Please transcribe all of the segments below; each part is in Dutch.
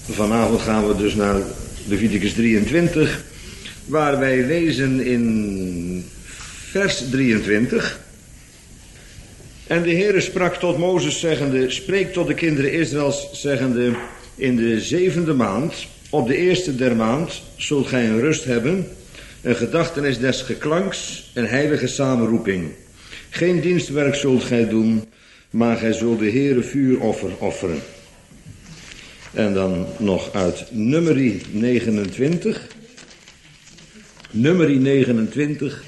Vanavond gaan we dus naar Leviticus 23, waar wij lezen in vers 23. En de Heere sprak tot Mozes zeggende, spreek tot de kinderen Israëls zeggende, in de 7e maand, op de eerste der maand, zult gij een rust hebben, een gedachtenis des geklanks, een heilige samenroeping. Geen dienstwerk zult gij doen, maar gij zult de Heere vuuroffer offeren. En dan nog uit Numeri 29. Numeri 29,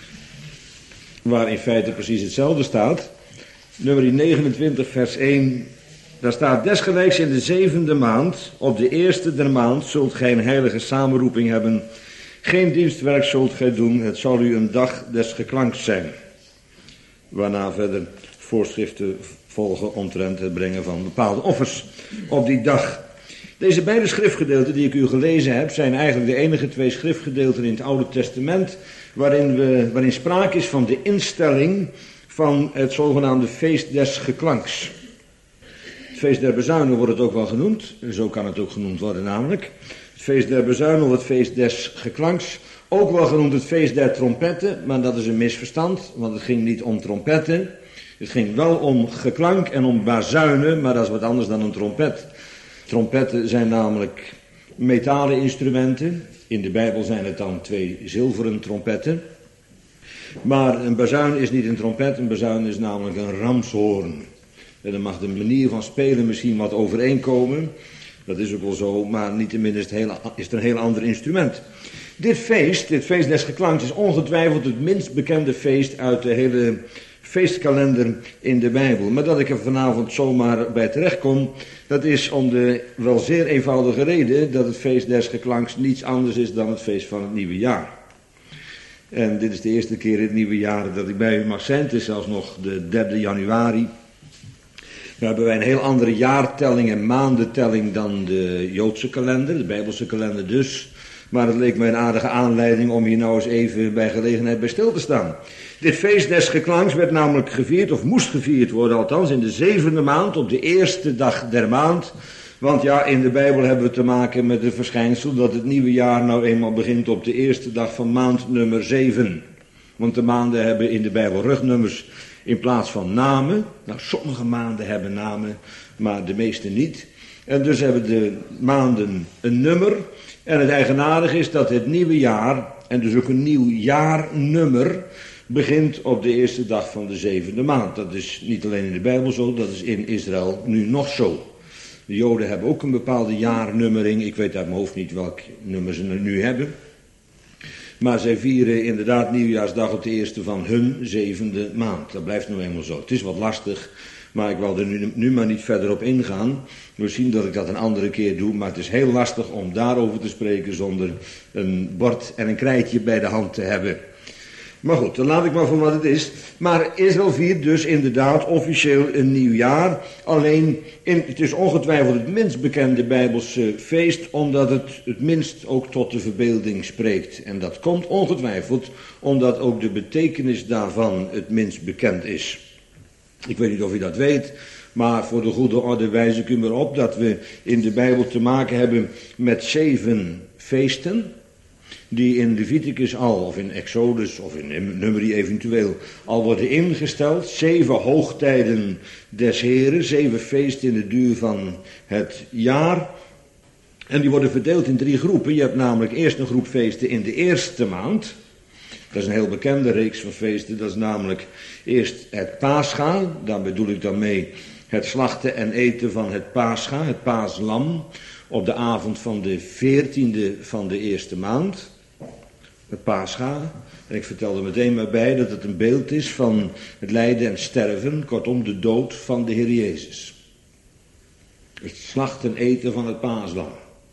waar in feite precies hetzelfde staat. Numeri 29 vers 1, daar staat, desgelijks in de 7e maand, op de eerste der maand, zult gij een heilige samenroeping hebben. Geen dienstwerk zult gij doen, het zal u een dag des geklanks zijn. Waarna verder voorschriften volgen omtrent het brengen van bepaalde offers op die dag. Deze beide schriftgedeelten die ik u gelezen heb, zijn eigenlijk de enige 2 schriftgedeelten in het Oude Testament waarin sprake is van de instelling van het zogenaamde feest des geklanks. Het feest der bezuinen wordt het ook wel genoemd, zo kan het ook genoemd worden namelijk. Het feest der bezuinen of het feest des geklanks, ook wel genoemd het feest der trompetten, maar dat is een misverstand, want het ging niet om trompetten. Het ging wel om geklank en om bazuinen, maar dat is wat anders dan een trompet. Trompetten zijn namelijk metalen instrumenten. In de Bijbel zijn het dan 2 zilveren trompetten. Maar een bazuin is niet een trompet, een bazuin is namelijk een ramshoorn. En dan mag de manier van spelen misschien wat overeenkomen. Dat is ook wel zo, maar niettemin is het een heel ander instrument. Dit feest des geklanks, is ongetwijfeld het minst bekende feest uit de hele feestkalender in de Bijbel. Maar dat ik er vanavond zomaar bij terecht kom, dat is om de wel zeer eenvoudige reden dat het feest des geklanks niets anders is dan het feest van het nieuwe jaar. En dit is de eerste keer in het nieuwe jaar dat ik bij u mag zijn. Het is zelfs nog de 3e januari. Nu hebben wij een heel andere jaartelling en maandentelling dan de Joodse kalender, de Bijbelse kalender dus. Maar het leek mij een aardige aanleiding om hier nou eens even bij gelegenheid bij stil te staan. Dit feest des geklanks werd namelijk gevierd, of moest gevierd worden althans, in de 7e maand, op de eerste dag der maand. Want ja, in de Bijbel hebben we te maken met het verschijnsel dat het nieuwe jaar nou eenmaal begint op de eerste dag van maand nummer 7. Want de maanden hebben in de Bijbel rugnummers in plaats van namen. Nou, sommige maanden hebben namen, maar de meeste niet. En dus hebben de maanden een nummer. En het eigenaardige is dat het nieuwe jaar, en dus ook een nieuw jaarnummer, begint op de eerste dag van de 7e maand. Dat is niet alleen in de Bijbel zo, dat is in Israël nu nog zo. De Joden hebben ook een bepaalde jaarnummering. Ik weet uit mijn hoofd niet welk nummer ze nu hebben. Maar zij vieren inderdaad nieuwjaarsdag op de eerste van hun 7e maand. Dat blijft nu eenmaal zo. Het is wat lastig, maar ik wil er nu maar niet verder op ingaan. We zien dat ik dat een andere keer doe, maar het is heel lastig om daarover te spreken zonder een bord en een krijtje bij de hand te hebben. Maar goed, dan laat ik maar voor wat het is. Maar Israël viert dus inderdaad officieel een nieuw jaar. Alleen, het is ongetwijfeld het minst bekende Bijbelse feest, omdat het minst ook tot de verbeelding spreekt. En dat komt ongetwijfeld omdat ook de betekenis daarvan het minst bekend is. Ik weet niet of u dat weet, maar voor de goede orde wijs ik u maar op dat we in de Bijbel te maken hebben met 7 feesten, die in Leviticus al, of in Exodus, of in Numeri eventueel, al worden ingesteld. 7 hoogtijden des Heren, 7 feesten in de duur van het jaar. En die worden verdeeld in 3 groepen. Je hebt namelijk eerst een groep feesten in de eerste maand. Dat is een heel bekende reeks van feesten. Dat is namelijk eerst het Pascha. Daar bedoel ik dan mee het slachten en eten van het Pascha, het paaslam, op de avond van de 14e van de eerste maand. Het Pascha. En ik vertel er meteen maar bij dat het een beeld is van het lijden en sterven, kortom de dood van de Heer Jezus. Het slachten en eten van het paaslam.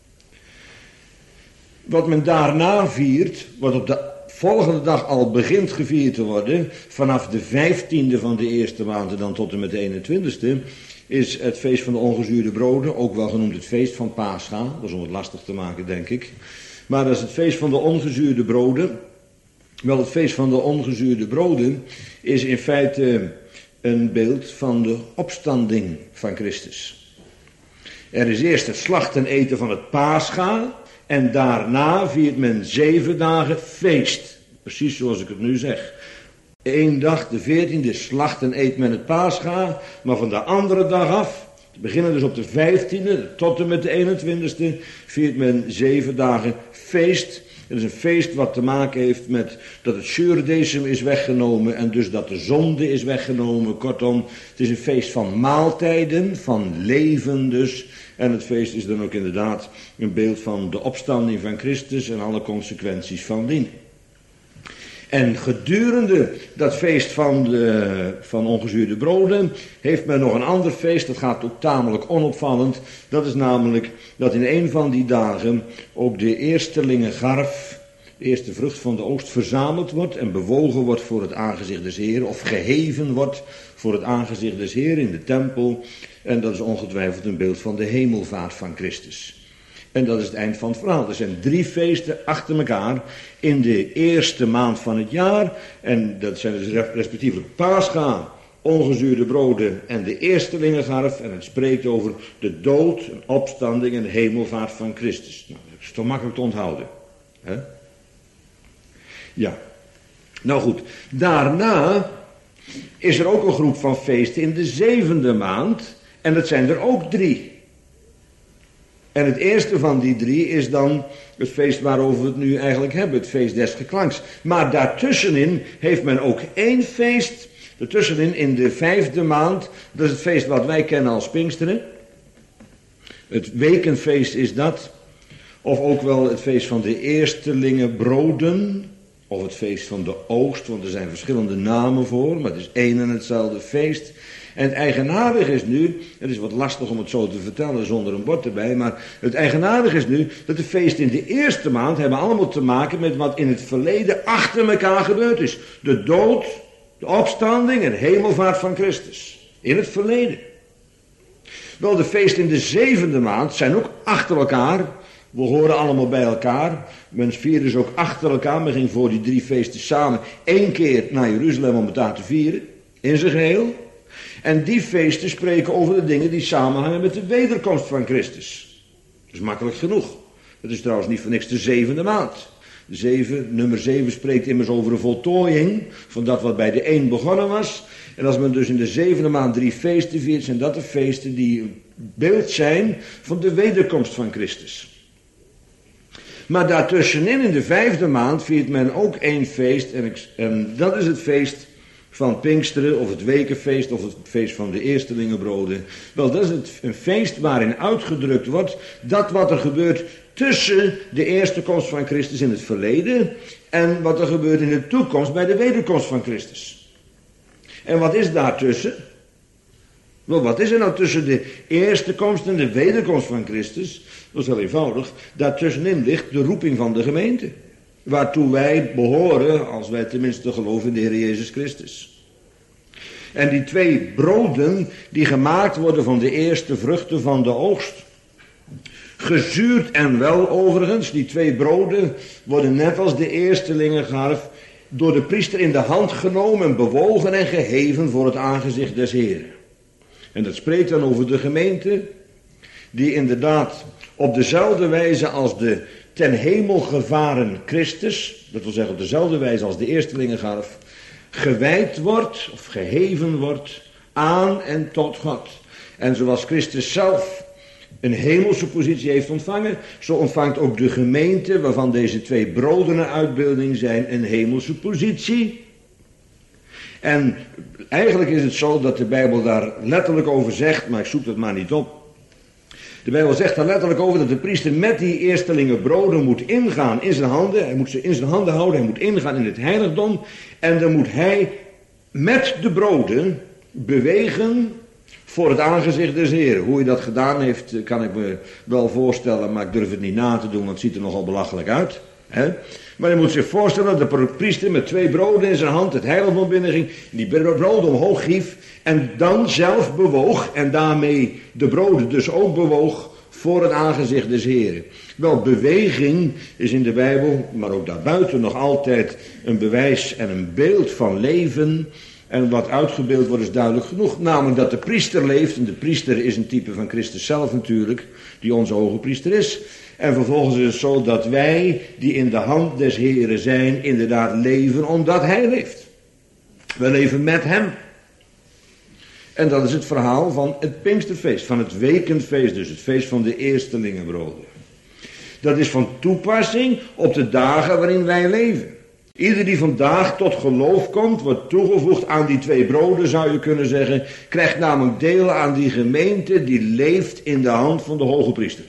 Wat men daarna viert, wat op de volgende dag al begint gevierd te worden, vanaf de 15e van de eerste maand en dan tot en met de 21e, is het feest van de ongezuurde broden, ook wel genoemd het feest van Pascha. Dat is om het lastig te maken, denk ik. Maar dat is het feest van de ongezuurde broden. Wel, het feest van de ongezuurde broden is in feite een beeld van de opstanding van Christus. Er is eerst het slachten eten van het Pascha en daarna viert men 7 dagen feest. Precies zoals ik het nu zeg. 1 dag, de 14e, slachten eet men het Pascha, maar van de andere dag af, te beginnen dus op de 15e tot en met de 21e, viert men 7 dagen feest. Het is een feest wat te maken heeft met dat het zuurdecem is weggenomen en dus dat de zonde is weggenomen. Kortom, het is een feest van maaltijden, van leven dus. En het feest is dan ook inderdaad een beeld van de opstanding van Christus en alle consequenties van dien. En gedurende dat feest van ongezuurde broden heeft men nog een ander feest, dat gaat ook tamelijk onopvallend. Dat is namelijk dat in een van die dagen ook de eerstelingengarf, de eerste vrucht van de oogst, verzameld wordt en bewogen wordt voor het aangezicht des Heeren, of geheven wordt voor het aangezicht des Heeren in de tempel. En dat is ongetwijfeld een beeld van de hemelvaart van Christus. En dat is het eind van het verhaal. Er zijn 3 feesten achter elkaar in de eerste maand van het jaar. En dat zijn dus respectievelijk Pascha, ongezuurde broden en de eerstelingengarf. En het spreekt over de dood, een opstanding en de hemelvaart van Christus. Nou, dat is toch makkelijk te onthouden. Hè? Ja. Nou goed, daarna is er ook een groep van feesten in de 7e maand. En dat zijn er ook 3. En het eerste van die 3 is dan het feest waarover we het nu eigenlijk hebben, het feest des geklanks. Maar daartussenin heeft men ook 1 feest, daartussenin in de 5e maand, dat is het feest wat wij kennen als Pinksteren. Het wekenfeest is dat, of ook wel het feest van de eerstelingen broden, of het feest van de oogst, want er zijn verschillende namen voor, maar het is één en hetzelfde feest. En het eigenaardige is nu, het is wat lastig om het zo te vertellen zonder een bord erbij, maar het eigenaardige is nu dat de feesten in de eerste maand hebben allemaal te maken met wat in het verleden achter elkaar gebeurd is. De dood, de opstanding en de hemelvaart van Christus. In het verleden. Wel, de feesten in de 7e maand zijn ook achter elkaar. We horen allemaal bij elkaar. Men viert dus ook achter elkaar. Men ging voor die 3 feesten samen 1 keer naar Jeruzalem om het daar te vieren. In zijn geheel. En die feesten spreken over de dingen die samenhangen met de wederkomst van Christus. Dat is makkelijk genoeg. Dat is trouwens niet voor niks de 7e maand. Nummer 7 spreekt immers over een voltooiing van dat wat bij de 1 begonnen was. En als men dus in de 7e maand 3 feesten viert, zijn dat de feesten die een beeld zijn van de wederkomst van Christus. Maar daartussenin in de 5e maand viert men ook 1 feest en dat is het feest van Pinksteren, of het wekenfeest, of het feest van de eerstelingenbroden. Wel, dat is een feest waarin uitgedrukt wordt dat wat er gebeurt tussen de eerste komst van Christus in het verleden en wat er gebeurt in de toekomst bij de wederkomst van Christus. En wat is daartussen? Wel, wat is er nou tussen de eerste komst en de wederkomst van Christus? Dat is heel eenvoudig. Daartussenin ligt de roeping van de gemeente. Waartoe wij behoren, als wij tenminste geloven in de Heer Jezus Christus. En die 2 broden die gemaakt worden van de eerste vruchten van de oogst. Gezuurd en wel overigens, die 2 broden worden net als de eerstelingengarf door de priester in de hand genomen, bewogen en geheven voor het aangezicht des Heren. En dat spreekt dan over de gemeente, die inderdaad op dezelfde wijze als de ten hemel gevaren Christus, dat wil zeggen op dezelfde wijze als de eerstelingengarf, gewijd wordt of geheven wordt aan en tot God. En zoals Christus zelf een hemelse positie heeft ontvangen, zo ontvangt ook de gemeente, waarvan deze 2 broden een uitbeelding zijn, een hemelse positie. En eigenlijk is het zo dat de Bijbel daar letterlijk over zegt, maar ik zoek dat maar niet op. De Bijbel zegt daar letterlijk over dat de priester met die eerstelingen broden moet ingaan in zijn handen. Hij moet ze in zijn handen houden, hij moet ingaan in het heiligdom. En dan moet hij met de broden bewegen voor het aangezicht des Heren. Hoe hij dat gedaan heeft, kan ik me wel voorstellen, maar ik durf het niet na te doen, want het ziet er nogal belachelijk uit. Hè? Maar je moet zich voorstellen dat de priester met 2 broden in zijn hand het heiligdom binnenging, die broden omhoog hief en dan zelf bewoog en daarmee de broden dus ook bewoog voor het aangezicht des Heren. Wel, beweging is in de Bijbel, maar ook daarbuiten nog altijd een bewijs en een beeld van leven. En wat uitgebeeld wordt is duidelijk genoeg. Namelijk dat de priester leeft. En de priester is een type van Christus zelf natuurlijk. Die onze hoge priester is. En vervolgens is het zo dat wij die in de hand des Heren zijn. Inderdaad leven omdat hij leeft. We leven met hem. En dat is het verhaal van het Pinksterfeest. Van het wekenfeest dus. Het feest van de eerstelingenbroden. Dat is van toepassing op de dagen waarin wij leven. Ieder die vandaag tot geloof komt, wordt toegevoegd aan die 2 broden, zou je kunnen zeggen, krijgt namelijk deel aan die gemeente die leeft in de hand van de hoge priester.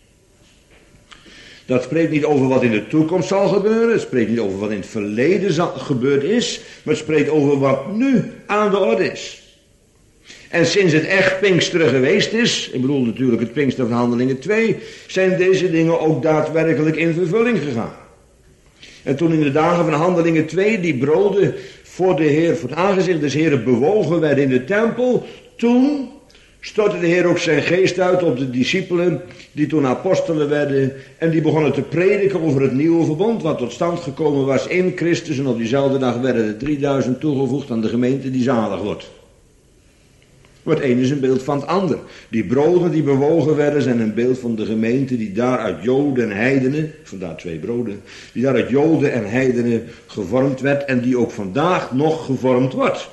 Dat spreekt niet over wat in de toekomst zal gebeuren, het spreekt niet over wat in het verleden gebeurd is, maar het spreekt over wat nu aan de orde is. En sinds het echt Pinksteren geweest is, ik bedoel natuurlijk het Pinkster van Handelingen 2, zijn deze dingen ook daadwerkelijk in vervulling gegaan. En toen in de dagen van Handelingen 2 die broden voor de Heer, voor het aangezicht des Heeren bewogen werden in de tempel, toen stortte de Heer ook zijn geest uit op de discipelen die toen apostelen werden en die begonnen te prediken over het nieuwe verbond wat tot stand gekomen was in Christus en op diezelfde dag werden er 3000 toegevoegd aan de gemeente die zalig wordt. Maar het een is een beeld van het ander. Die broden die bewogen werden zijn een beeld van de gemeente die daar uit Joden en heidenen, vandaar 2 broden, die daar uit Joden en heidenen gevormd werd en die ook vandaag nog gevormd wordt.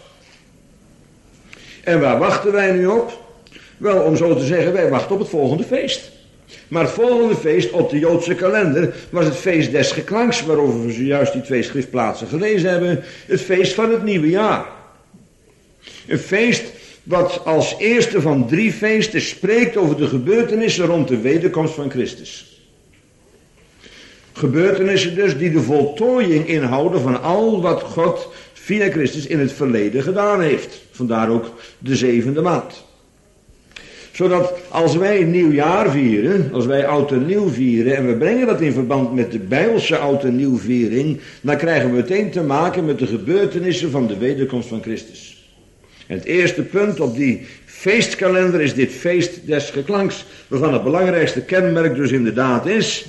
En waar wachten wij nu op? Wel, om zo te zeggen, wij wachten op het volgende feest. Maar het volgende feest op de Joodse kalender was het feest des geklanks, waarover we zojuist die 2 schriftplaatsen gelezen hebben, het feest van het nieuwe jaar. Een feest wat als eerste van 3 feesten spreekt over de gebeurtenissen rond de wederkomst van Christus. Gebeurtenissen dus die de voltooiing inhouden van al wat God via Christus in het verleden gedaan heeft. Vandaar ook de 7e maand. Zodat als wij nieuwjaar vieren, als wij oud en nieuw vieren en we brengen dat in verband met de Bijbelse oud en nieuw viering, dan krijgen we meteen te maken met de gebeurtenissen van de wederkomst van Christus. En het eerste punt op die feestkalender is dit feest des geklanks, waarvan het belangrijkste kenmerk dus inderdaad is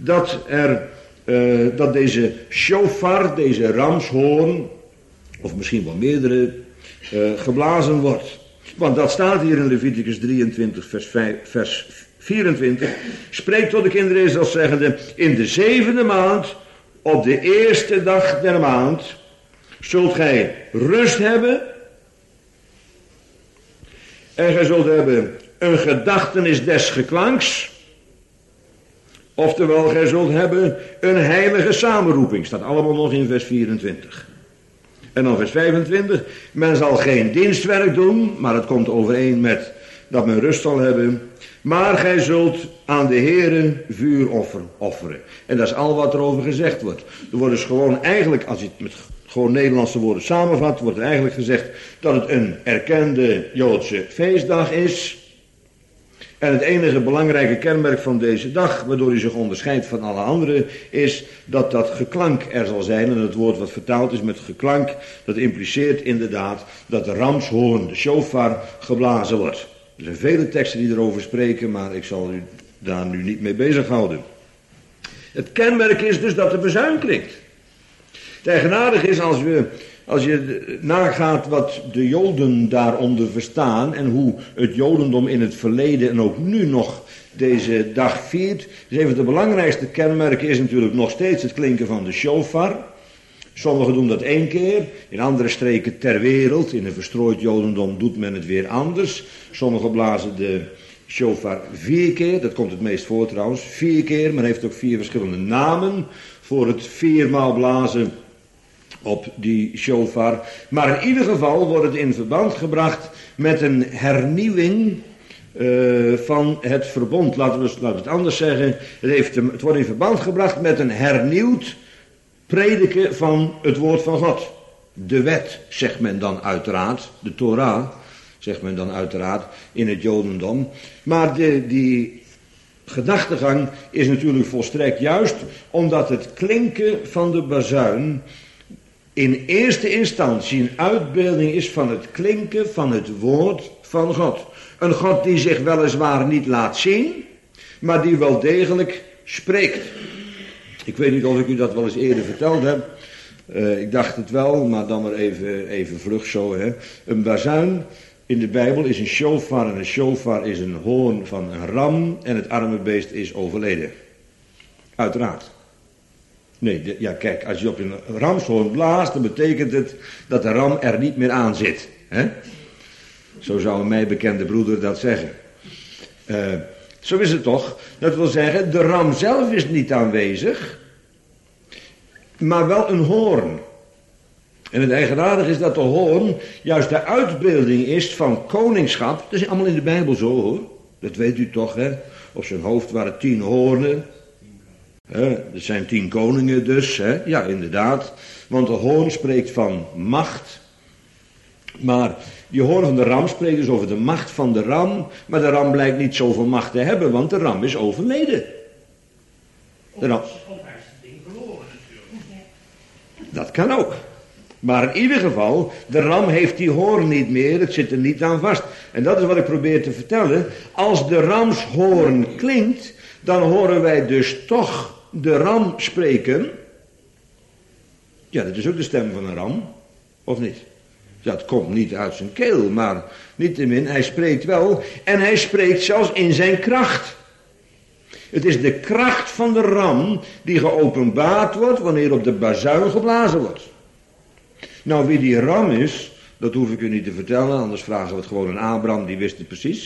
dat deze shofar, deze ramshoorn, of misschien wel meerdere, geblazen wordt. Want dat staat hier in Leviticus 23 vers 24, spreekt tot de kinderen Israëls zeggende, in de 7e maand, op de eerste dag der maand, zult gij rust hebben. En gij zult hebben een gedachtenis des geklanks. Oftewel, gij zult hebben een heilige samenroeping. Staat allemaal nog in vers 24. En dan vers 25. Men zal geen dienstwerk doen, maar het komt overeen met dat men rust zal hebben. Maar gij zult aan de Heere vuuroffer offeren. En dat is al wat er over gezegd wordt. Er wordt dus gewoon eigenlijk, als je het met gewoon Nederlandse woorden samenvat, wordt er eigenlijk gezegd dat het een erkende Joodse feestdag is. En het enige belangrijke kenmerk van deze dag, waardoor hij zich onderscheidt van alle anderen, is dat dat geklank er zal zijn. En het woord wat vertaald is met geklank, dat impliceert inderdaad dat de ramshoorn, de shofar, geblazen wordt. Er zijn vele teksten die erover spreken, maar ik zal u daar nu niet mee bezighouden. Het kenmerk is dus dat de bezuin klinkt. Het eigenaardige is als je nagaat wat de Joden daaronder verstaan en hoe het Jodendom in het verleden en ook nu nog deze dag viert. Dus een van de belangrijkste kenmerken is natuurlijk nog steeds het klinken van de shofar. Sommigen doen dat 1 keer, in andere streken ter wereld, in een verstrooid Jodendom doet men het weer anders. Sommigen blazen de shofar 4 keer, dat komt het meest voor trouwens, 4 keer, men heeft ook 4 verschillende namen voor het 4-maal blazen op die shofar. Maar in ieder geval wordt het in verband gebracht met een hernieuwing van het verbond. Laten we het anders zeggen. Het wordt in verband gebracht met een hernieuwd prediken van het woord van God. De wet, zegt men dan uiteraard. De Torah, zegt men dan uiteraard in het Jodendom. Maar die gedachtegang is natuurlijk volstrekt juist, omdat het klinken van de bazuin in eerste instantie een uitbeelding is van het klinken van het woord van God. Een God die zich weliswaar niet laat zien, maar die wel degelijk spreekt. Ik weet niet of ik u dat wel eens eerder verteld heb. Ik dacht het wel, maar dan maar even vlug zo. Hè. Een bazuin in de Bijbel is een shofar en een shofar is een hoorn van een ram en het arme beest is overleden. Uiteraard. Nee, ja kijk, als je op een ramshoorn blaast, dan betekent het dat de ram er niet meer aan zit. Hè? Zo zou een mij bekende broeder dat zeggen. Zo is het toch. Dat wil zeggen, de ram zelf is niet aanwezig, maar wel een hoorn. En het eigenaardige is dat de hoorn juist de uitbeelding is van koningschap. Dat is allemaal in de Bijbel zo hoor. Dat weet u toch hè. Op zijn hoofd waren 10 hoornen. Dat zijn 10 koningen dus. Hè? Ja inderdaad. Want de hoorn spreekt van macht. Maar die hoorn van de ram spreekt dus over de macht van de ram. Maar de ram blijkt niet zoveel macht te hebben. Want de ram is overleden. De ram. Dat kan ook. Maar in ieder geval, de ram heeft die hoorn niet meer, het zit er niet aan vast. En dat is wat ik probeer te vertellen. Als de ramshoorn klinkt, dan horen wij dus toch de ram spreken. Ja, dat is ook de stem van een ram, of niet? Dat komt niet uit zijn keel, maar niettemin, hij spreekt wel. En hij spreekt zelfs in zijn kracht. Het is de kracht van de ram die geopenbaard wordt wanneer op de bazuin geblazen wordt. Nou, wie die ram is, dat hoef ik u niet te vertellen, anders vragen we het gewoon aan Abraham, die wist het precies.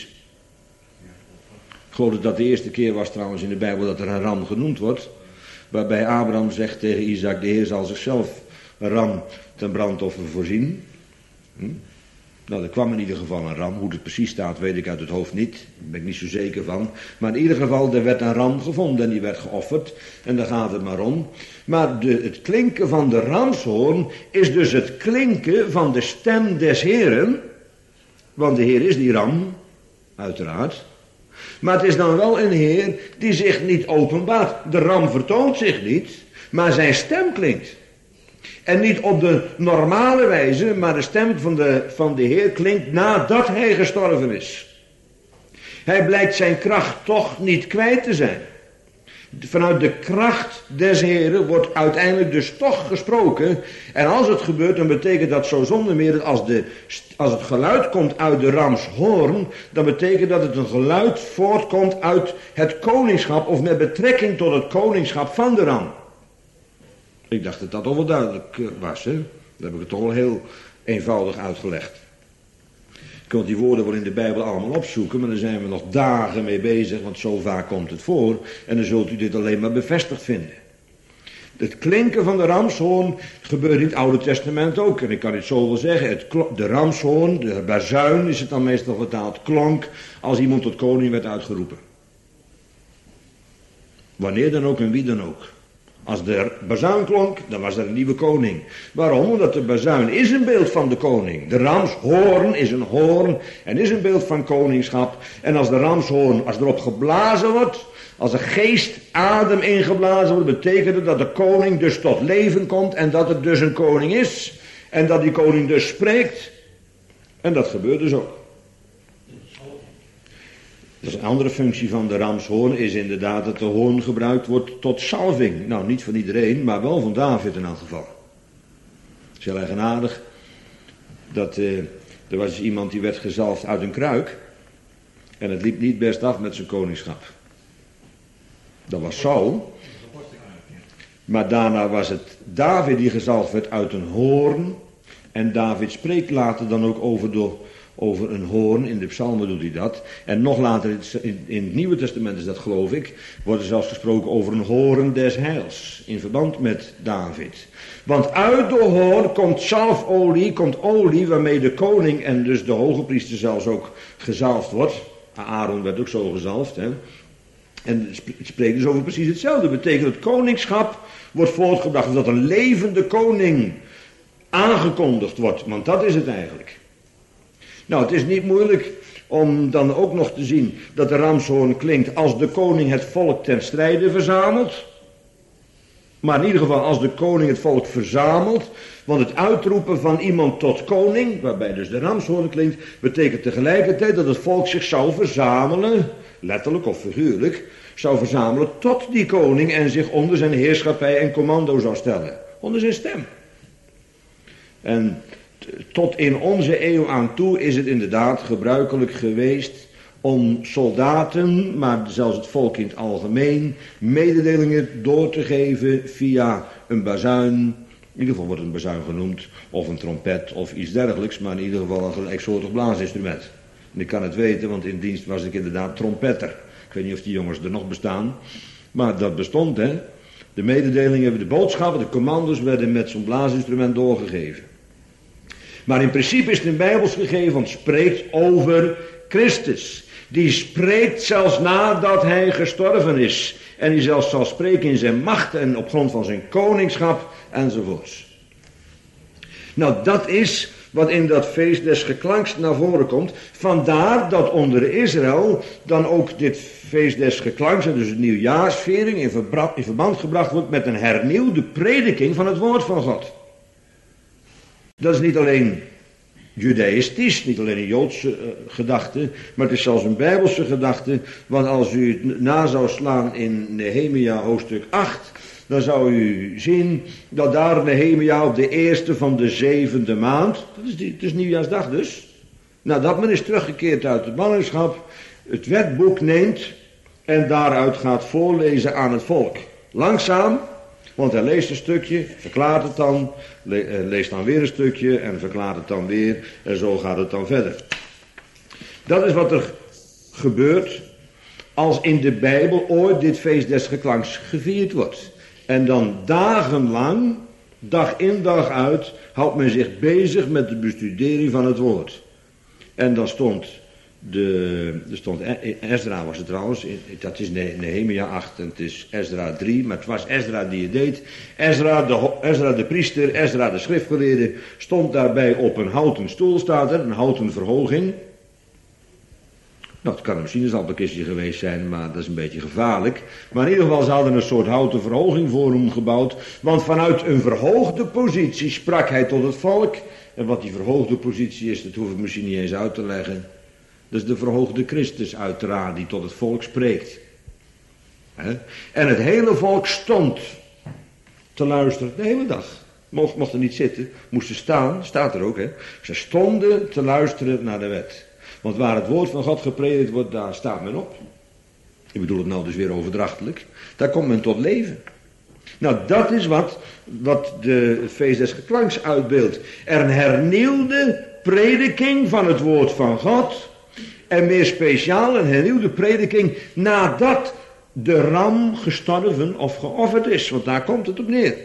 Ik geloof dat dat de eerste keer was trouwens in de Bijbel dat er een ram genoemd wordt, waarbij Abraham zegt tegen Isaac, de Heer zal zichzelf een ram ten brandoffer voorzien. Nou, er kwam in ieder geval een ram. Hoe het precies staat, weet ik uit het hoofd niet. Daar ben ik niet zo zeker van. Maar in ieder geval, er werd een ram gevonden en die werd geofferd. En daar gaat het maar om. Maar het klinken van de ramshoorn is dus het klinken van de stem des Heeren. Want de Heer is die ram, uiteraard. Maar het is dan wel een Heer die zich niet openbaart. De ram vertoont zich niet, maar zijn stem klinkt. En niet op de normale wijze, maar de stem van de Heer klinkt nadat hij gestorven is. Hij blijkt zijn kracht toch niet kwijt te zijn. Vanuit de kracht des Heeren wordt uiteindelijk dus toch gesproken. En als het gebeurt, dan betekent dat zo zonder meer dat als het geluid komt uit de ramshoorn, dan betekent dat het een geluid voortkomt uit het koningschap of met betrekking tot het koningschap van de ram. Ik dacht dat dat onduidelijk was, hè? Dat heb ik het toch wel heel eenvoudig uitgelegd. Je kunt die woorden wel in de Bijbel allemaal opzoeken, maar daar zijn we nog dagen mee bezig, want zo vaak komt het voor. En dan zult u dit alleen maar bevestigd vinden. Het klinken van de ramshoorn gebeurt in het Oude Testament ook. En ik kan het zo wel zeggen, de ramshoorn, de bazuin is het dan meestal vertaald, klonk als iemand tot koning werd uitgeroepen. Wanneer dan ook en wie dan ook. Als de bazuin klonk, dan was er een nieuwe koning. Waarom? Omdat de bazuin is een beeld van de koning. De ramshoorn is een hoorn en is een beeld van koningschap. En als de ramshoorn, als erop geblazen wordt, als er geestadem ingeblazen wordt, betekent het dat de koning dus tot leven komt en dat het dus een koning is. En dat die koning dus spreekt. En dat gebeurt dus ook. Dus een andere functie van de ramshoorn is inderdaad dat de hoorn gebruikt wordt tot salving. Nou, niet van iedereen, maar wel van David in elk geval. Het is heel eigenaardig dat er was iemand die werd gezalfd uit een kruik. En het liep niet best af met zijn koningschap. Dat was Saul. Maar daarna was het David die gezalfd werd uit een hoorn. En David spreekt later dan ook over een hoorn, in de psalmen doet hij dat. En nog later in het Nieuwe Testament is dat, geloof ik, wordt er zelfs gesproken over een hoorn des heils, in verband met David. Want uit de hoorn komt zalfolie, komt olie waarmee de koning en dus de hoge priester zelfs ook gezalfd wordt. Aaron werd ook zo gezalfd, hè. En het spreekt dus over precies hetzelfde. Dat betekent dat het koningschap wordt voortgebracht, dat een levende koning aangekondigd wordt, want dat is het eigenlijk. Nou, het is niet moeilijk om dan ook nog te zien dat de ramshoorn klinkt als de koning het volk ten strijde verzamelt. Maar in ieder geval als de koning het volk verzamelt, want het uitroepen van iemand tot koning, waarbij dus de ramshoorn klinkt, betekent tegelijkertijd dat het volk zich zou verzamelen, letterlijk of figuurlijk, zou verzamelen tot die koning en zich onder zijn heerschappij en commando zou stellen. Onder zijn stem. En tot in onze eeuw aan toe is het inderdaad gebruikelijk geweest om soldaten, maar zelfs het volk in het algemeen, mededelingen door te geven via een bazuin. In ieder geval wordt een bazuin genoemd, of een trompet of iets dergelijks, maar in ieder geval een gelijksoortig blaasinstrument. En ik kan het weten, want in dienst was ik inderdaad trompetter. Ik weet niet of die jongens er nog bestaan, maar dat bestond, hè. De mededelingen, de boodschappen, de commando's werden met zo'n blaasinstrument doorgegeven. Maar in principe is het een Bijbels gegeven, want het spreekt over Christus. Die spreekt zelfs nadat hij gestorven is. En die zelfs zal spreken in zijn macht en op grond van zijn koningschap enzovoorts. Nou, dat is wat in dat feest des geklanks naar voren komt. Vandaar dat onder Israël dan ook dit feest des geklanks, en dus de nieuwjaarsviering, in verband gebracht wordt met een hernieuwde prediking van het woord van God. Dat is niet alleen judaïstisch, niet alleen een Joodse gedachte, maar het is zelfs een Bijbelse gedachte. Want als u het na zou slaan in Nehemia hoofdstuk 8, dan zou u zien dat daar Nehemia op de eerste van de 7e maand, dat is nieuwjaarsdag dus, nadat men is teruggekeerd uit de ballingschap, het wetboek neemt en daaruit gaat voorlezen aan het volk. Langzaam, want hij leest een stukje, verklaart het dan, leest dan weer een stukje en verklaart het dan weer en zo gaat het dan verder. Dat is wat er gebeurt als in de Bijbel ooit dit feest des geklanks gevierd wordt. En dan dagenlang, dag in dag uit, houdt men zich bezig met de bestudering van het woord. En dan stond Ezra was het trouwens, dat is Nehemia 8 en het is Ezra 3, maar het was Ezra die het deed. Ezra de priester, Ezra de schriftgeleerde, stond daarbij op een houten stoel, staat er, een houten verhoging. Nou, het kan misschien een zalpekistje geweest zijn, maar dat is een beetje gevaarlijk. Maar in ieder geval, ze hadden een soort houten verhoging voor hem gebouwd, want vanuit een verhoogde positie sprak hij tot het volk. En wat die verhoogde positie is, dat hoef ik misschien niet eens uit te leggen. Dat is de verhoogde Christus uiteraard, die tot het volk spreekt. En het hele volk stond te luisteren, de hele dag. Mochten niet zitten, moesten staan, staat er ook. Ze stonden te luisteren naar de wet. Want waar het woord van God gepredikt wordt, daar staat men op. Ik bedoel het nou dus weer overdrachtelijk. Daar komt men tot leven. Nou, dat is wat het feest des geklanks uitbeeldt. Er een hernieuwde prediking van het woord van God. En meer speciaal een hernieuwde prediking nadat de ram gestorven of geofferd is. Want daar komt het op neer.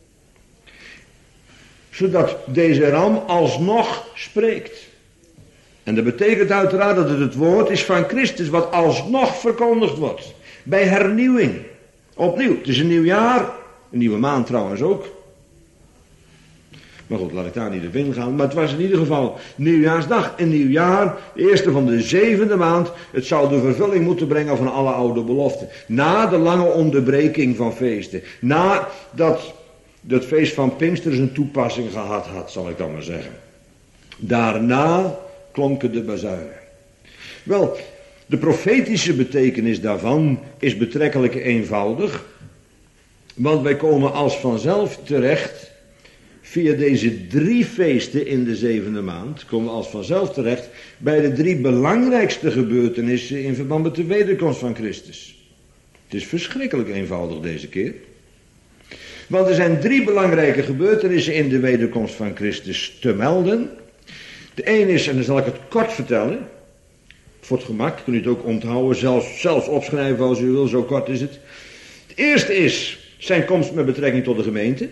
Zodat deze ram alsnog spreekt. En dat betekent uiteraard dat het woord is van Christus wat alsnog verkondigd wordt. Bij hernieuwing. Opnieuw. Het is een nieuw jaar. Een nieuwe maand trouwens ook. Maar goed, laat ik daar niet op ingaan. Maar het was in ieder geval nieuwjaarsdag. Een nieuw jaar. De eerste van de 7e maand. Het zou de vervulling moeten brengen van alle oude beloften. Na de lange onderbreking van feesten. Nadat het feest van Pinkster zijn toepassing gehad had, zal ik dan maar zeggen. Daarna klonken de bazuinen. Wel, de profetische betekenis daarvan is betrekkelijk eenvoudig. Want wij komen als vanzelf terecht, via deze 3 feesten in de 7e maand, komen we als vanzelf terecht bij de 3 belangrijkste gebeurtenissen in verband met de wederkomst van Christus. Het is verschrikkelijk eenvoudig deze keer. Want er zijn 3 belangrijke gebeurtenissen in de wederkomst van Christus te melden. De een is, en dan zal ik het kort vertellen, voor het gemak, kun je het ook onthouden, zelfs opschrijven als u wil, zo kort is het. Het eerste is zijn komst met betrekking tot de gemeente.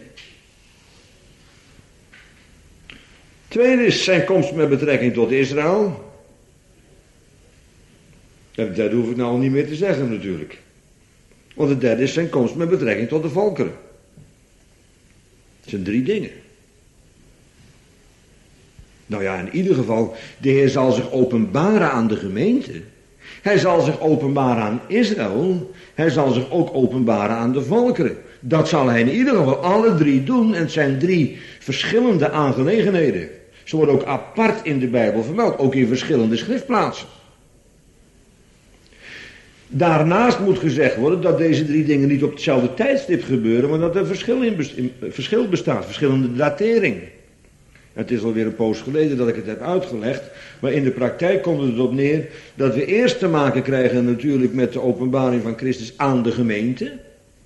Tweede is zijn komst met betrekking tot Israël. En dat hoef ik nou al niet meer te zeggen natuurlijk. Want het derde is zijn komst met betrekking tot de volkeren. Het zijn 3 dingen. Nou ja, in ieder geval, de Heer zal zich openbaren aan de gemeente. Hij zal zich openbaren aan Israël. Hij zal zich ook openbaren aan de volkeren. Dat zal hij in ieder geval alle 3 doen. En het zijn 3 verschillende aangelegenheden. Ze worden ook apart in de Bijbel vermeld. Ook in verschillende schriftplaatsen. Daarnaast moet gezegd worden dat deze 3 dingen niet op hetzelfde tijdstip gebeuren. Maar dat er verschil bestaat. Verschillende datering. Het is alweer een poos geleden dat ik het heb uitgelegd, maar in de praktijk komt het erop neer dat we eerst te maken krijgen natuurlijk met de openbaring van Christus aan de gemeente.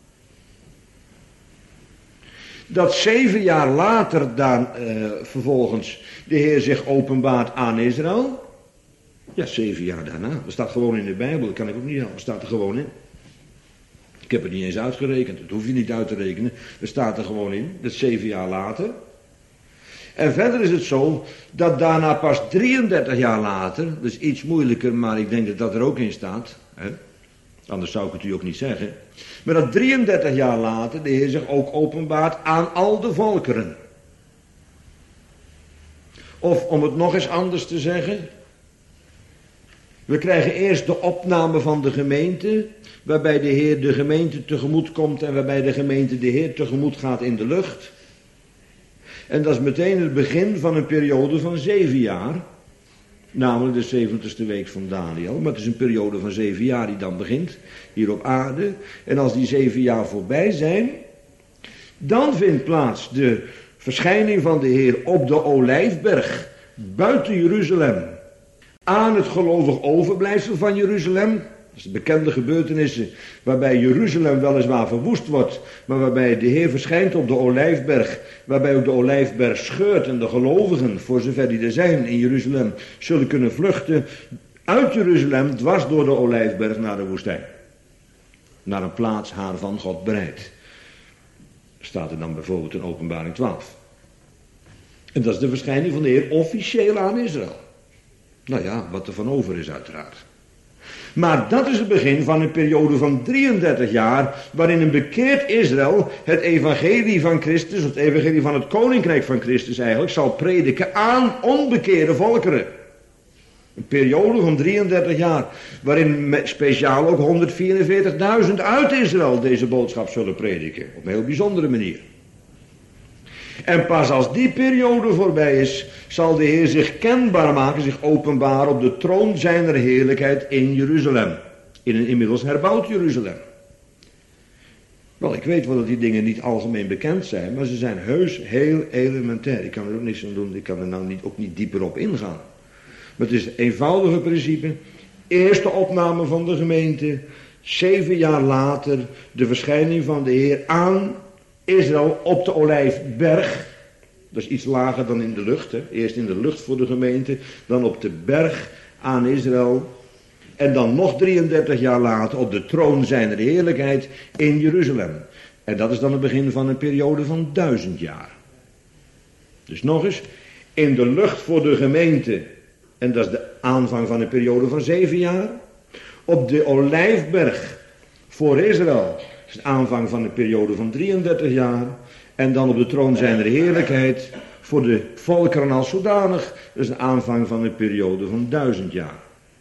Dat 7 jaar later dan vervolgens de Heer zich openbaart aan Israël. Ja, 7 jaar daarna. Dat staat gewoon in de Bijbel, dat kan ik ook niet helpen, dat staat er gewoon in. Ik heb het niet eens uitgerekend, dat hoef je niet uit te rekenen. Dat staat er gewoon in, dat is 7 jaar later. En verder is het zo dat daarna pas 33 jaar later, dat is iets moeilijker, maar ik denk dat dat er ook in staat. Hè? Anders zou ik het u ook niet zeggen. Maar dat 33 jaar later de Heer zich ook openbaart aan al de volkeren. Of om het nog eens anders te zeggen. We krijgen eerst de opname van de gemeente, waarbij de Heer de gemeente tegemoet komt en waarbij de gemeente de Heer tegemoet gaat in de lucht. En dat is meteen het begin van een periode van 7 jaar. Namelijk de 70ste week van Daniel. Maar het is een periode van 7 jaar die dan begint. Hier op aarde. En als die 7 jaar voorbij zijn. Dan vindt plaats de verschijning van de Heer op de Olijfberg. Buiten Jeruzalem. Aan het gelovig overblijfsel van Jeruzalem. Dat is de bekende gebeurtenissen waarbij Jeruzalem weliswaar verwoest wordt, maar waarbij de Heer verschijnt op de Olijfberg, waarbij ook de Olijfberg scheurt en de gelovigen, voor zover die er zijn in Jeruzalem, zullen kunnen vluchten uit Jeruzalem dwars door de Olijfberg naar de woestijn. Naar een plaats haar van God bereid. Staat er dan bijvoorbeeld in Openbaring 12. En dat is de verschijning van de Heer officieel aan Israël. Nou ja, wat er van over is uiteraard. Maar dat is het begin van een periode van 33 jaar, waarin een bekeerd Israël het evangelie van Christus, het evangelie van het koninkrijk van Christus eigenlijk, zal prediken aan onbekeerde volkeren. Een periode van 33 jaar, waarin speciaal ook 144.000 uit Israël deze boodschap zullen prediken. Op een heel bijzondere manier. En pas als die periode voorbij is, zal de Heer zich kenbaar maken, zich openbaar op de troon zijner heerlijkheid in Jeruzalem. In een inmiddels herbouwd Jeruzalem. Wel, ik weet wel dat die dingen niet algemeen bekend zijn, maar ze zijn heus heel elementair. Ik kan er ook niks aan doen, ik kan er nou ook niet dieper op ingaan. Maar het is het eenvoudige principe. Eerste opname van de gemeente, 7 jaar later de verschijning van de Heer aan Israël op de Olijfberg. Dat is iets lager dan in de lucht. Hè. Eerst in de lucht voor de gemeente, dan op de berg aan Israël. En dan nog 33 jaar later op de troon zijner heerlijkheid in Jeruzalem. En dat is dan het begin van een periode van 1000 jaar. Dus nog eens, in de lucht voor de gemeente. En dat is de aanvang van een periode van 7 jaar. Op de Olijfberg voor Israël. Dat is de aanvang van een periode van 33 jaar. En dan op de troon zijner heerlijkheid voor de volkeren als zodanig. Dat is de aanvang van een periode van 1000 jaar.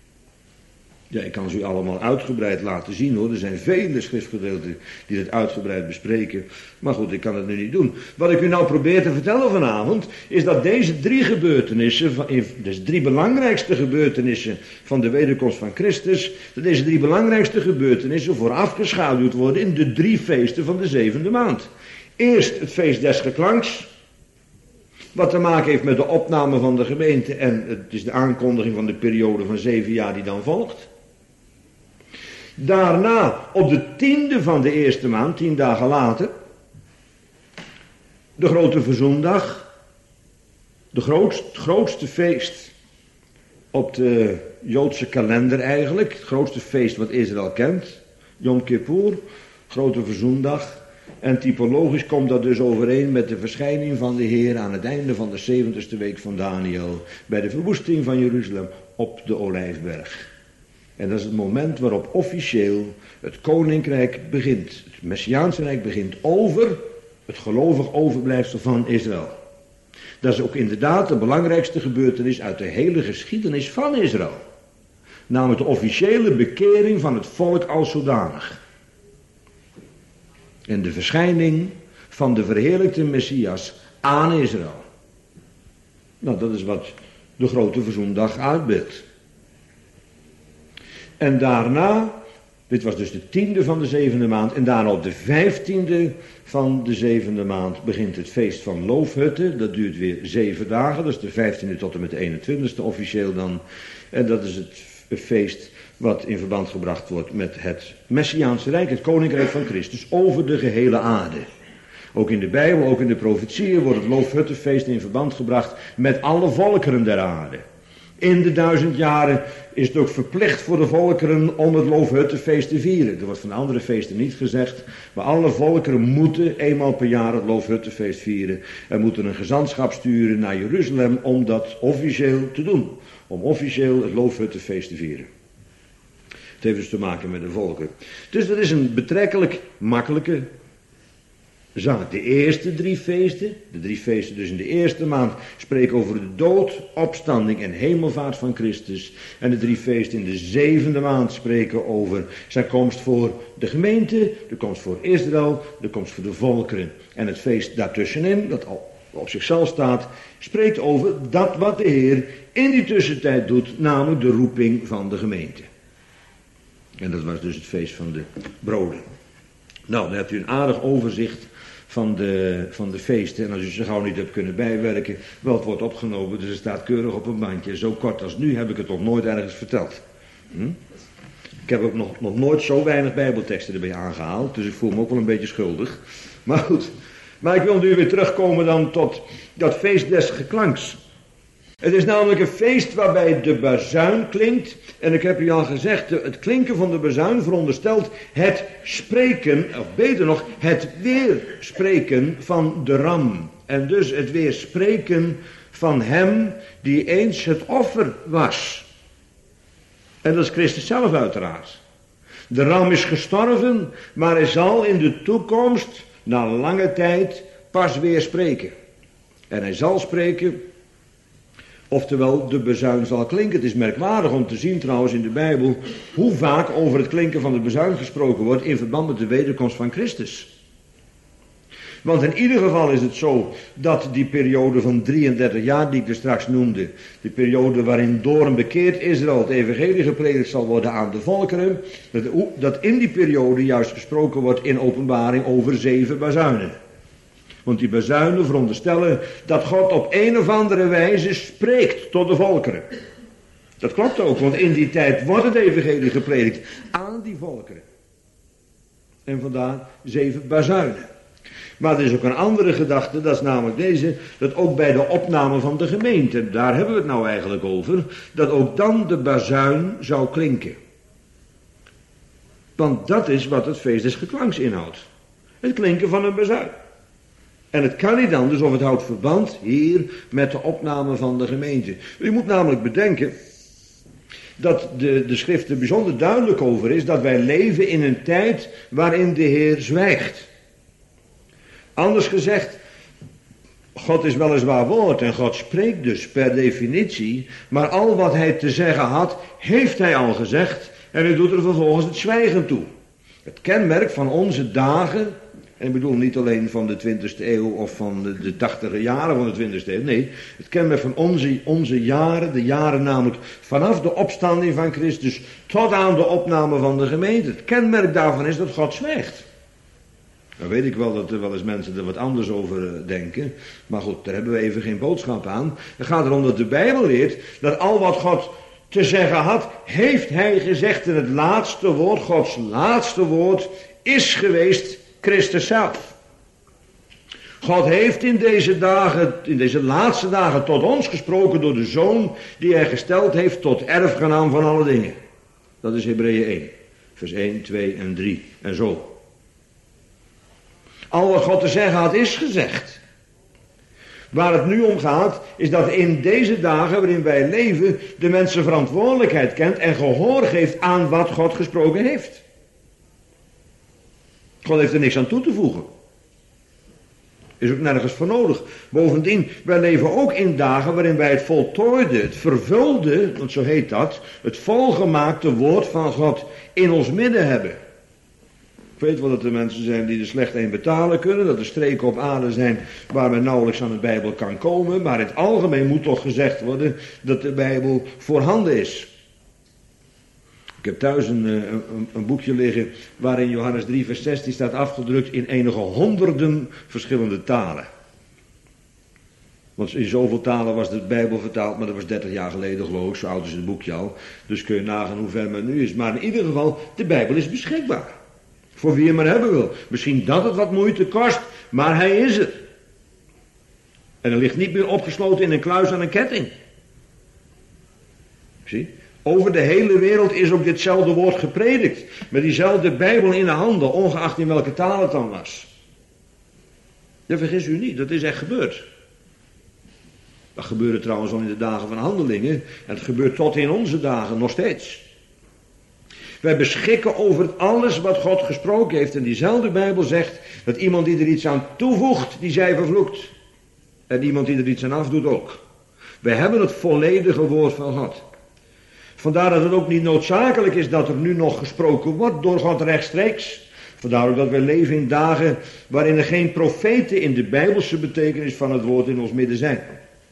Ja, ik kan ze u allemaal uitgebreid laten zien hoor. Er zijn vele schriftgedeelten die dit uitgebreid bespreken. Maar goed, ik kan het nu niet doen. Wat ik u nou probeer te vertellen vanavond, is dat deze 3 gebeurtenissen, dus 3 belangrijkste gebeurtenissen van de wederkomst van Christus, dat deze 3 belangrijkste gebeurtenissen vooraf geschaduwd worden in de 3 feesten van de 7e maand. Eerst het feest des geklanks, wat te maken heeft met de opname van de gemeente en het is de aankondiging van de periode van 7 jaar die dan volgt. Daarna, op de 10e van de eerste maand, 10 dagen later, de grote verzoendag, de grootste feest op de Joodse kalender eigenlijk, het grootste feest wat Israël kent, Yom Kippur, grote verzoendag. En typologisch komt dat dus overeen met de verschijning van de Heer aan het einde van de 70ste week van Daniel, bij de verwoesting van Jeruzalem op de Olijfberg. En dat is het moment waarop officieel het koninkrijk begint. Het Messiaanse rijk begint over het gelovig overblijfsel van Israël. Dat is ook inderdaad de belangrijkste gebeurtenis uit de hele geschiedenis van Israël. Namelijk de officiële bekering van het volk als zodanig. En de verschijning van de verheerlijkte Messias aan Israël. Nou, dat is wat de grote verzoendag uitbeeldt. En daarna Dit was dus de 10e van de 7e maand. En daarna op de 15e van de 7e maand begint het feest van Loofhutten. Dat duurt weer 7 dagen. Dat is de 15e tot en met de 21e officieel dan. En dat is het feest wat in verband gebracht wordt met het Messiaanse Rijk. Het Koninkrijk van Christus over de gehele aarde. Ook in de Bijbel, ook in de profetieën wordt het Loofhuttenfeest in verband gebracht met alle volkeren der aarde. In de 1000 jaren is het ook verplicht voor de volkeren om het Loofhuttenfeest te vieren. Er wordt van andere feesten niet gezegd, maar alle volkeren moeten eenmaal per jaar het Loofhuttenfeest vieren. En moeten een gezantschap sturen naar Jeruzalem om dat officieel te doen. Om officieel het Loofhuttenfeest te vieren. Het heeft dus te maken met de volkeren. Dus dat is een betrekkelijk makkelijke zaak. De eerste 3 feesten, de 3 feesten dus in de eerste maand, spreken over de dood, opstanding en hemelvaart van Christus. En de 3 feesten in de 7e maand spreken over zijn komst voor de gemeente, de komst voor Israël, de komst voor de volkeren. En het feest daartussenin, dat al op zichzelf staat, spreekt over dat wat de Heer in die tussentijd doet, namelijk de roeping van de gemeente. En dat was dus het feest van de broden. Nou, dan hebt u een aardig overzicht van de feesten. En als u ze gauw niet hebt kunnen bijwerken, wel, het wordt opgenomen, dus het staat keurig op een bandje. Zo kort als nu heb ik het nog nooit ergens verteld. Ik heb ook nog nooit zo weinig bijbelteksten erbij aangehaald, dus ik voel me ook wel een beetje schuldig. Maar goed, maar ik wil nu weer terugkomen dan tot dat feest des geklanks. Het is namelijk een feest waarbij de bazuin klinkt. En ik heb u al gezegd, het klinken van de bazuin veronderstelt het spreken, of beter nog, het weerspreken van de ram. En dus het weerspreken van hem die eens het offer was. En dat is Christus zelf uiteraard. De ram is gestorven, maar hij zal in de toekomst, na lange tijd, pas weer spreken. En hij zal spreken, oftewel de bazuin zal klinken. Het is merkwaardig om te zien trouwens in de Bijbel hoe vaak over het klinken van de bazuin gesproken wordt in verband met de wederkomst van Christus. Want in ieder geval is het zo dat die periode van 33 jaar die ik er straks noemde, die periode waarin door een bekeerd Israël het evangelie gepredikt zal worden aan de volkeren, dat in die periode juist gesproken wordt in Openbaring over 7 bazuinen. Want die bazuinen veronderstellen dat God op een of andere wijze spreekt tot de volkeren. Dat klopt ook, want in die tijd wordt het evangelie gepredikt aan die volkeren. En vandaar 7 bazuinen. Maar er is ook een andere gedachte, dat is namelijk deze, dat ook bij de opname van de gemeente, daar hebben we het nou eigenlijk over, dat ook dan de bazuin zou klinken. Want dat is wat het feest des geklanks inhoudt. Het klinken van een bazuin. En het kan niet anders, of het houdt verband hier met de opname van de gemeente. U moet namelijk bedenken dat de schrift er bijzonder duidelijk over is dat wij leven in een tijd waarin de Heer zwijgt. Anders gezegd, God is weliswaar woord en God spreekt dus per definitie, maar al wat hij te zeggen had, heeft hij al gezegd en hij doet er vervolgens het zwijgen toe. Het kenmerk van onze dagen, en ik bedoel niet alleen van de 20e eeuw of van de 80e jaren van de 20e eeuw. Nee, het kenmerk van onze jaren, de jaren namelijk vanaf de opstanding van Christus tot aan de opname van de gemeente. Het kenmerk daarvan is dat God zwijgt. Dan weet ik wel dat er wel eens mensen er wat anders over denken. Maar goed, daar hebben we even geen boodschap aan. Het gaat erom dat de Bijbel leert dat al wat God te zeggen had, heeft hij gezegd. En het laatste woord, Gods laatste woord, is geweest Christus zelf. God heeft in deze dagen, in deze laatste dagen tot ons gesproken door de Zoon die hij gesteld heeft tot erfgenaam van alle dingen. Dat is Hebreeën 1, vers 1, 2 en 3 en zo. Al wat God te zeggen had is gezegd. Waar het nu om gaat is dat in deze dagen waarin wij leven de mensen verantwoordelijkheid kent en gehoor geeft aan wat God gesproken heeft. God heeft er niks aan toe te voegen. Is ook nergens voor nodig. Bovendien, wij leven ook in dagen waarin wij het voltooide, het vervulde, want zo heet dat, het volgemaakte woord van God in ons midden hebben. Ik weet wel dat er mensen zijn die er slecht een betalen kunnen, dat er streken op aarde zijn waar men nauwelijks aan de Bijbel kan komen, maar in het algemeen moet toch gezegd worden dat de Bijbel voorhanden is. Ik heb thuis een boekje liggen waarin Johannes 3 vers 16 staat afgedrukt in enige honderden verschillende talen. Want in zoveel talen was de Bijbel vertaald, maar dat was 30 jaar geleden geloof ik, zo oud is het boekje al. Dus kun je nagaan hoe ver men nu is. Maar in ieder geval, de Bijbel is beschikbaar. Voor wie je maar hebben wil. Misschien dat het wat moeite kost, maar hij is er. En hij ligt niet meer opgesloten in een kluis aan een ketting. Zie? Over de hele wereld is ook ditzelfde woord gepredikt. Met diezelfde Bijbel in de handen, ongeacht in welke taal het dan was. Ja, vergis u niet, dat is echt gebeurd. Dat gebeurde trouwens al in de dagen van Handelingen. En het gebeurt tot in onze dagen nog steeds. Wij beschikken over alles wat God gesproken heeft. En diezelfde Bijbel zegt dat iemand die er iets aan toevoegt, die zij vervloekt. En iemand die er iets aan afdoet ook. Wij hebben het volledige woord van God. Vandaar dat het ook niet noodzakelijk is dat er nu nog gesproken wordt door God rechtstreeks. Vandaar ook dat wij leven in dagen waarin er geen profeten in de bijbelse betekenis van het woord in ons midden zijn.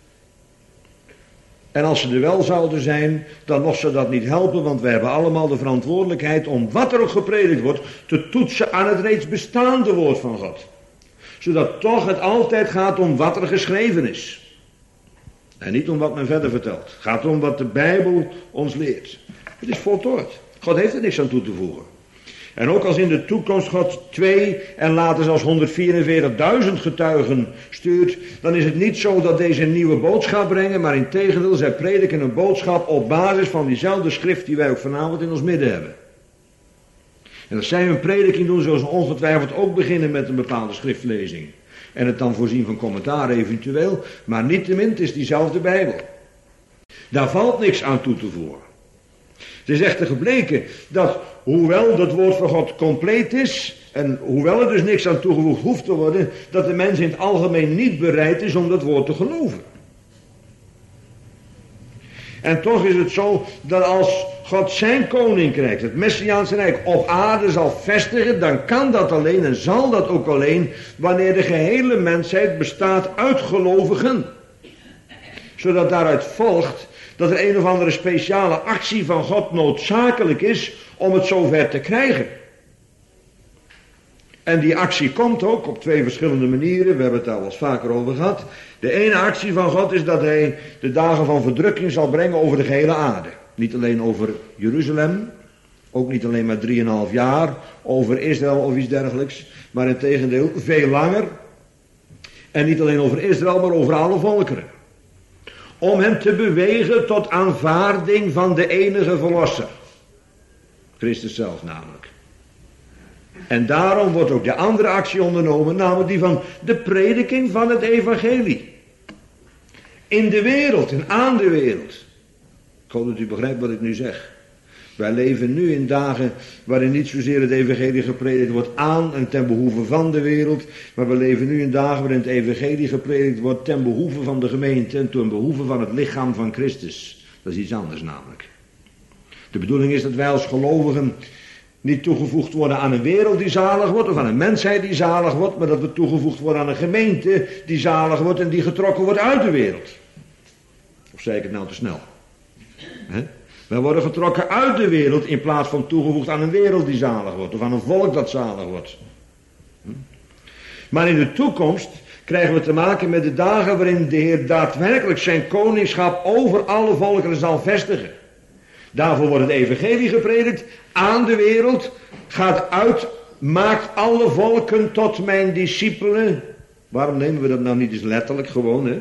En als ze er wel zouden zijn, dan mocht ze dat niet helpen, want wij hebben allemaal de verantwoordelijkheid om wat er ook gepredikt wordt, te toetsen aan het reeds bestaande woord van God. Zodat toch het altijd gaat om wat er geschreven is. En niet om wat men verder vertelt. Het gaat om wat de Bijbel ons leert. Het is voltooid. God heeft er niks aan toe te voegen. En ook als in de toekomst God 2 en later zelfs 144.000 getuigen stuurt, dan is het niet zo dat deze een nieuwe boodschap brengen, maar integendeel, zij prediken een boodschap op basis van diezelfde schrift die wij ook vanavond in ons midden hebben. En als zij hun prediking doen, zullen ze ongetwijfeld ook beginnen met een bepaalde schriftlezing. En het dan voorzien van commentaar eventueel, maar niettemin, het is diezelfde Bijbel. Daar valt niks aan toe te voegen. Het is echter gebleken dat, hoewel dat woord van God compleet is, en hoewel er dus niks aan toegevoegd hoeft te worden, dat de mens in het algemeen niet bereid is om dat woord te geloven. En toch is het zo dat als God zijn koninkrijk, het Messiaanse Rijk, op aarde zal vestigen, dan kan dat alleen en zal dat ook alleen wanneer de gehele mensheid bestaat uit gelovigen. Zodat daaruit volgt dat er een of andere speciale actie van God noodzakelijk is om het zover te krijgen. En die actie komt ook op 2 verschillende manieren, we hebben het daar wel eens vaker over gehad. De ene actie van God is dat hij de dagen van verdrukking zal brengen over de gehele aarde. Niet alleen over Jeruzalem, ook niet alleen maar 3,5 jaar over Israël of iets dergelijks, maar integendeel veel langer. En niet alleen over Israël, maar over alle volkeren. Om hem te bewegen tot aanvaarding van de enige verlosser. Christus zelf namelijk. En daarom wordt ook de andere actie ondernomen, namelijk die van de prediking van het evangelie. In de wereld en aan de wereld. Ik hoop dat u begrijpt wat ik nu zeg. Wij leven nu in dagen waarin niet zozeer het evangelie gepredikt wordt aan en ten behoeve van de wereld. Maar we leven nu in dagen waarin het evangelie gepredikt wordt ten behoeve van de gemeente en ten behoeve van het lichaam van Christus. Dat is iets anders namelijk. De bedoeling is dat wij als gelovigen niet toegevoegd worden aan een wereld die zalig wordt of aan een mensheid die zalig wordt, maar dat we toegevoegd worden aan een gemeente die zalig wordt en die getrokken wordt uit de wereld. Of zei ik het nou te snel? Wij worden getrokken uit de wereld in plaats van toegevoegd aan een wereld die zalig wordt of aan een volk dat zalig wordt. Maar in de toekomst krijgen we te maken met de dagen waarin de Heer daadwerkelijk zijn koningschap over alle volkeren zal vestigen. Daarvoor wordt het evangelie gepredikt aan de wereld, gaat uit, maakt alle volken tot mijn discipelen. Waarom nemen we dat nou niet eens letterlijk gewoon, hè?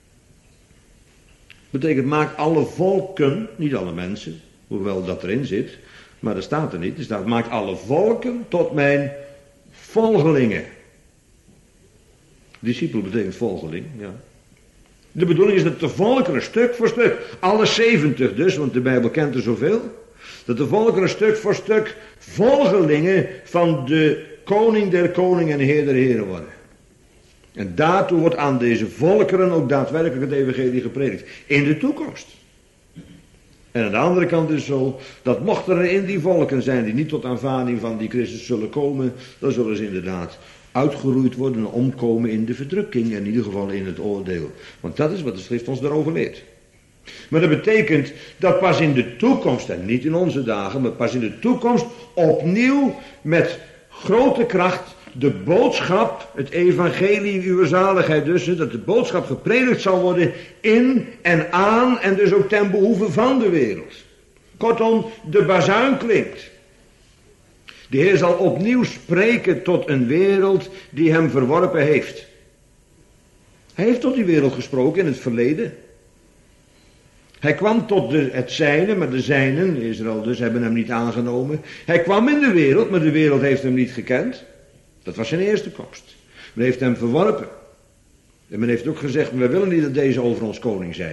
Betekent maakt alle volken, niet alle mensen, hoewel dat erin zit, maar dat staat er niet. Er staat maakt alle volken tot mijn volgelingen. Discipel betekent volgeling, ja. De bedoeling is dat de volkeren stuk voor stuk, alle 70 dus, want de Bijbel kent er zoveel, dat de volkeren stuk voor stuk volgelingen van de koning der koningen en heer der heren worden. En daartoe wordt aan deze volkeren ook daadwerkelijk het evangelie gepredikt. In de toekomst. En aan de andere kant is zo, dat mochten er in die volken zijn die niet tot aanvaarding van die Christus zullen komen, dan zullen ze inderdaad uitgeroeid worden en omkomen in de verdrukking en in ieder geval in het oordeel. Want dat is wat de schrift ons daarover leert. Maar dat betekent dat pas in de toekomst, en niet in onze dagen, maar pas in de toekomst opnieuw met grote kracht de boodschap, het evangelie, uw zaligheid dus, dat de boodschap gepredikt zal worden in en aan en dus ook ten behoeve van de wereld. Kortom, de bazuin klinkt. De Heer zal opnieuw spreken tot een wereld die hem verworpen heeft. Hij heeft tot die wereld gesproken in het verleden. Hij kwam tot het zijne, maar de zijnen, Israël dus, hebben hem niet aangenomen. Hij kwam in de wereld, maar de wereld heeft hem niet gekend. Dat was zijn eerste komst. Men heeft hem verworpen. En men heeft ook gezegd, we willen niet dat deze over ons koning zij.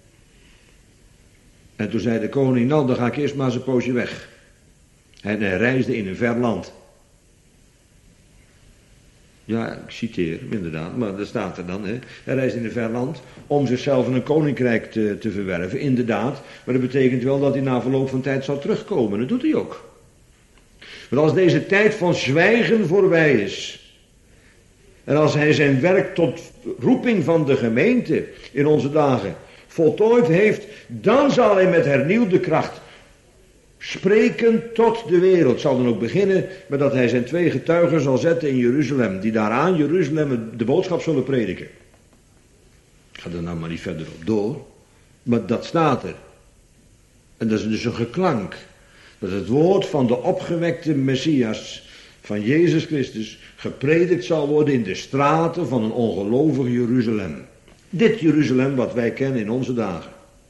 En toen zei de koning, nou dan ga ik eerst maar eens een poosje weg. En hij reisde in een ver land. Ja, ik citeer hem inderdaad, maar dat staat er dan. Hè. Hij reisde in een ver land om zichzelf een koninkrijk te verwerven, inderdaad. Maar dat betekent wel dat hij na verloop van tijd zal terugkomen. Dat doet hij ook. Want als deze tijd van zwijgen voorbij is, en als hij zijn werk tot roeping van de gemeente in onze dagen voltooid heeft, dan zal hij met hernieuwde kracht spreken tot de wereld. Zal dan ook beginnen met dat hij zijn 2 getuigen zal zetten in Jeruzalem, die daar aan Jeruzalem de boodschap zullen prediken. Ik ga er nou maar niet verder op door, maar dat staat er. En dat is dus een geklank. Dat het woord van de opgewekte Messias, van Jezus Christus, gepredikt zal worden in de straten van een ongelovig Jeruzalem. Dit Jeruzalem wat wij kennen in onze dagen.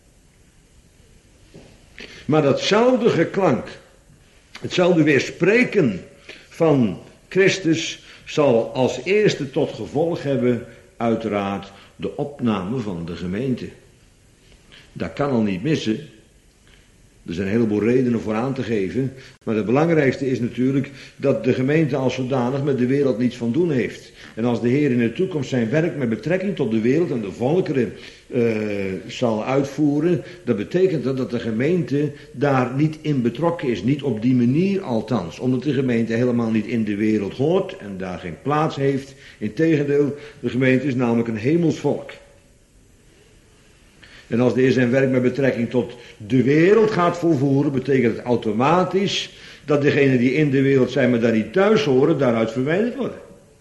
Maar datzelfde geklank, hetzelfde weerspreken van Christus zal als eerste tot gevolg hebben uiteraard de opname van de gemeente. Dat kan al niet missen. Er zijn een heleboel redenen voor aan te geven. Maar het belangrijkste is natuurlijk dat de gemeente als zodanig met de wereld niets van doen heeft. En als de Heer in de toekomst zijn werk met betrekking tot de wereld en de volkeren zal uitvoeren, dat betekent dat de gemeente daar niet in betrokken is. Niet op die manier althans. Omdat de gemeente helemaal niet in de wereld hoort en daar geen plaats heeft. Integendeel, de gemeente is namelijk een hemelsvolk. En als de Heer zijn werk met betrekking tot de wereld gaat volvoeren, betekent het automatisch dat degenen die in de wereld zijn, maar daar niet thuis horen, daaruit verwijderd worden.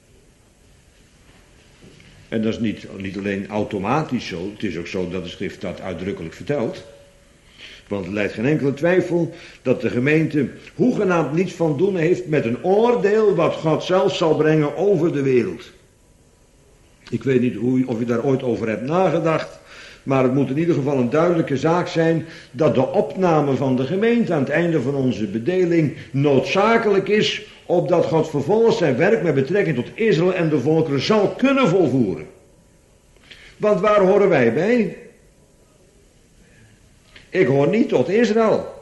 En dat is niet alleen automatisch zo, het is ook zo dat de schrift dat uitdrukkelijk vertelt. Want het leidt geen enkele twijfel dat de gemeente hoegenaamd niets van doen heeft met een oordeel wat God zelf zal brengen over de wereld. Ik weet niet of u daar ooit over hebt nagedacht. Maar het moet in ieder geval een duidelijke zaak zijn dat de opname van de gemeente aan het einde van onze bedeling noodzakelijk is, opdat God vervolgens zijn werk met betrekking tot Israël en de volkeren zal kunnen volvoeren. Want waar horen wij bij? Ik hoor niet tot Israël.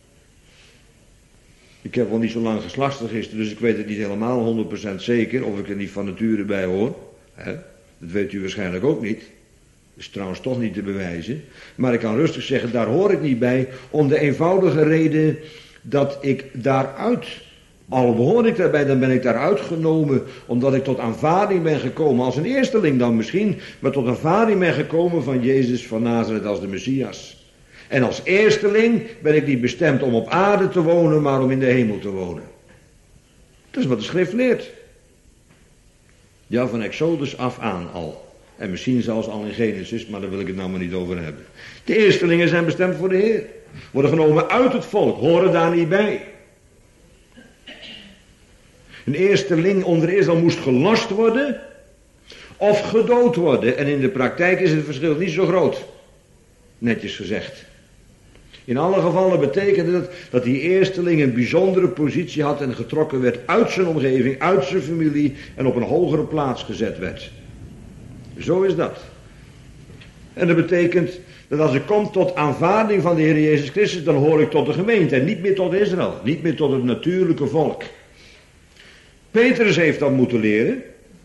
Ik heb wel niet zo lang geslachtsregister, dus ik weet het niet helemaal 100% zeker of ik er niet van nature bij hoor. Dat weet u waarschijnlijk ook niet. Dat is trouwens toch niet te bewijzen. Maar ik kan rustig zeggen, daar hoor ik niet bij. Om de eenvoudige reden dat ik daaruit, al behoor ik daarbij, dan ben ik daaruit genomen. Omdat ik tot aanvaarding ben gekomen, als een eersteling dan misschien. Maar tot aanvaarding ben gekomen van Jezus van Nazareth als de Messias. En als eersteling ben ik niet bestemd om op aarde te wonen, maar om in de hemel te wonen. Dat is wat de schrift leert. Ja, van Exodus af aan al. En misschien zelfs al in Genesis, maar daar wil ik het nou maar niet over hebben. De eerstelingen zijn bestemd voor de Heer. Worden genomen uit het volk, horen daar niet bij. Een eersteling onder Israël moest gelost worden of gedood worden. En in de praktijk is het verschil niet zo groot. Netjes gezegd. In alle gevallen betekende het dat die eersteling een bijzondere positie had en getrokken werd uit zijn omgeving, uit zijn familie en op een hogere plaats gezet werd. Zo is dat. En dat betekent dat als ik kom tot aanvaarding van de Heer Jezus Christus, dan hoor ik tot de gemeente en niet meer tot Israël. Niet meer tot het natuurlijke volk. Petrus heeft dat moeten leren.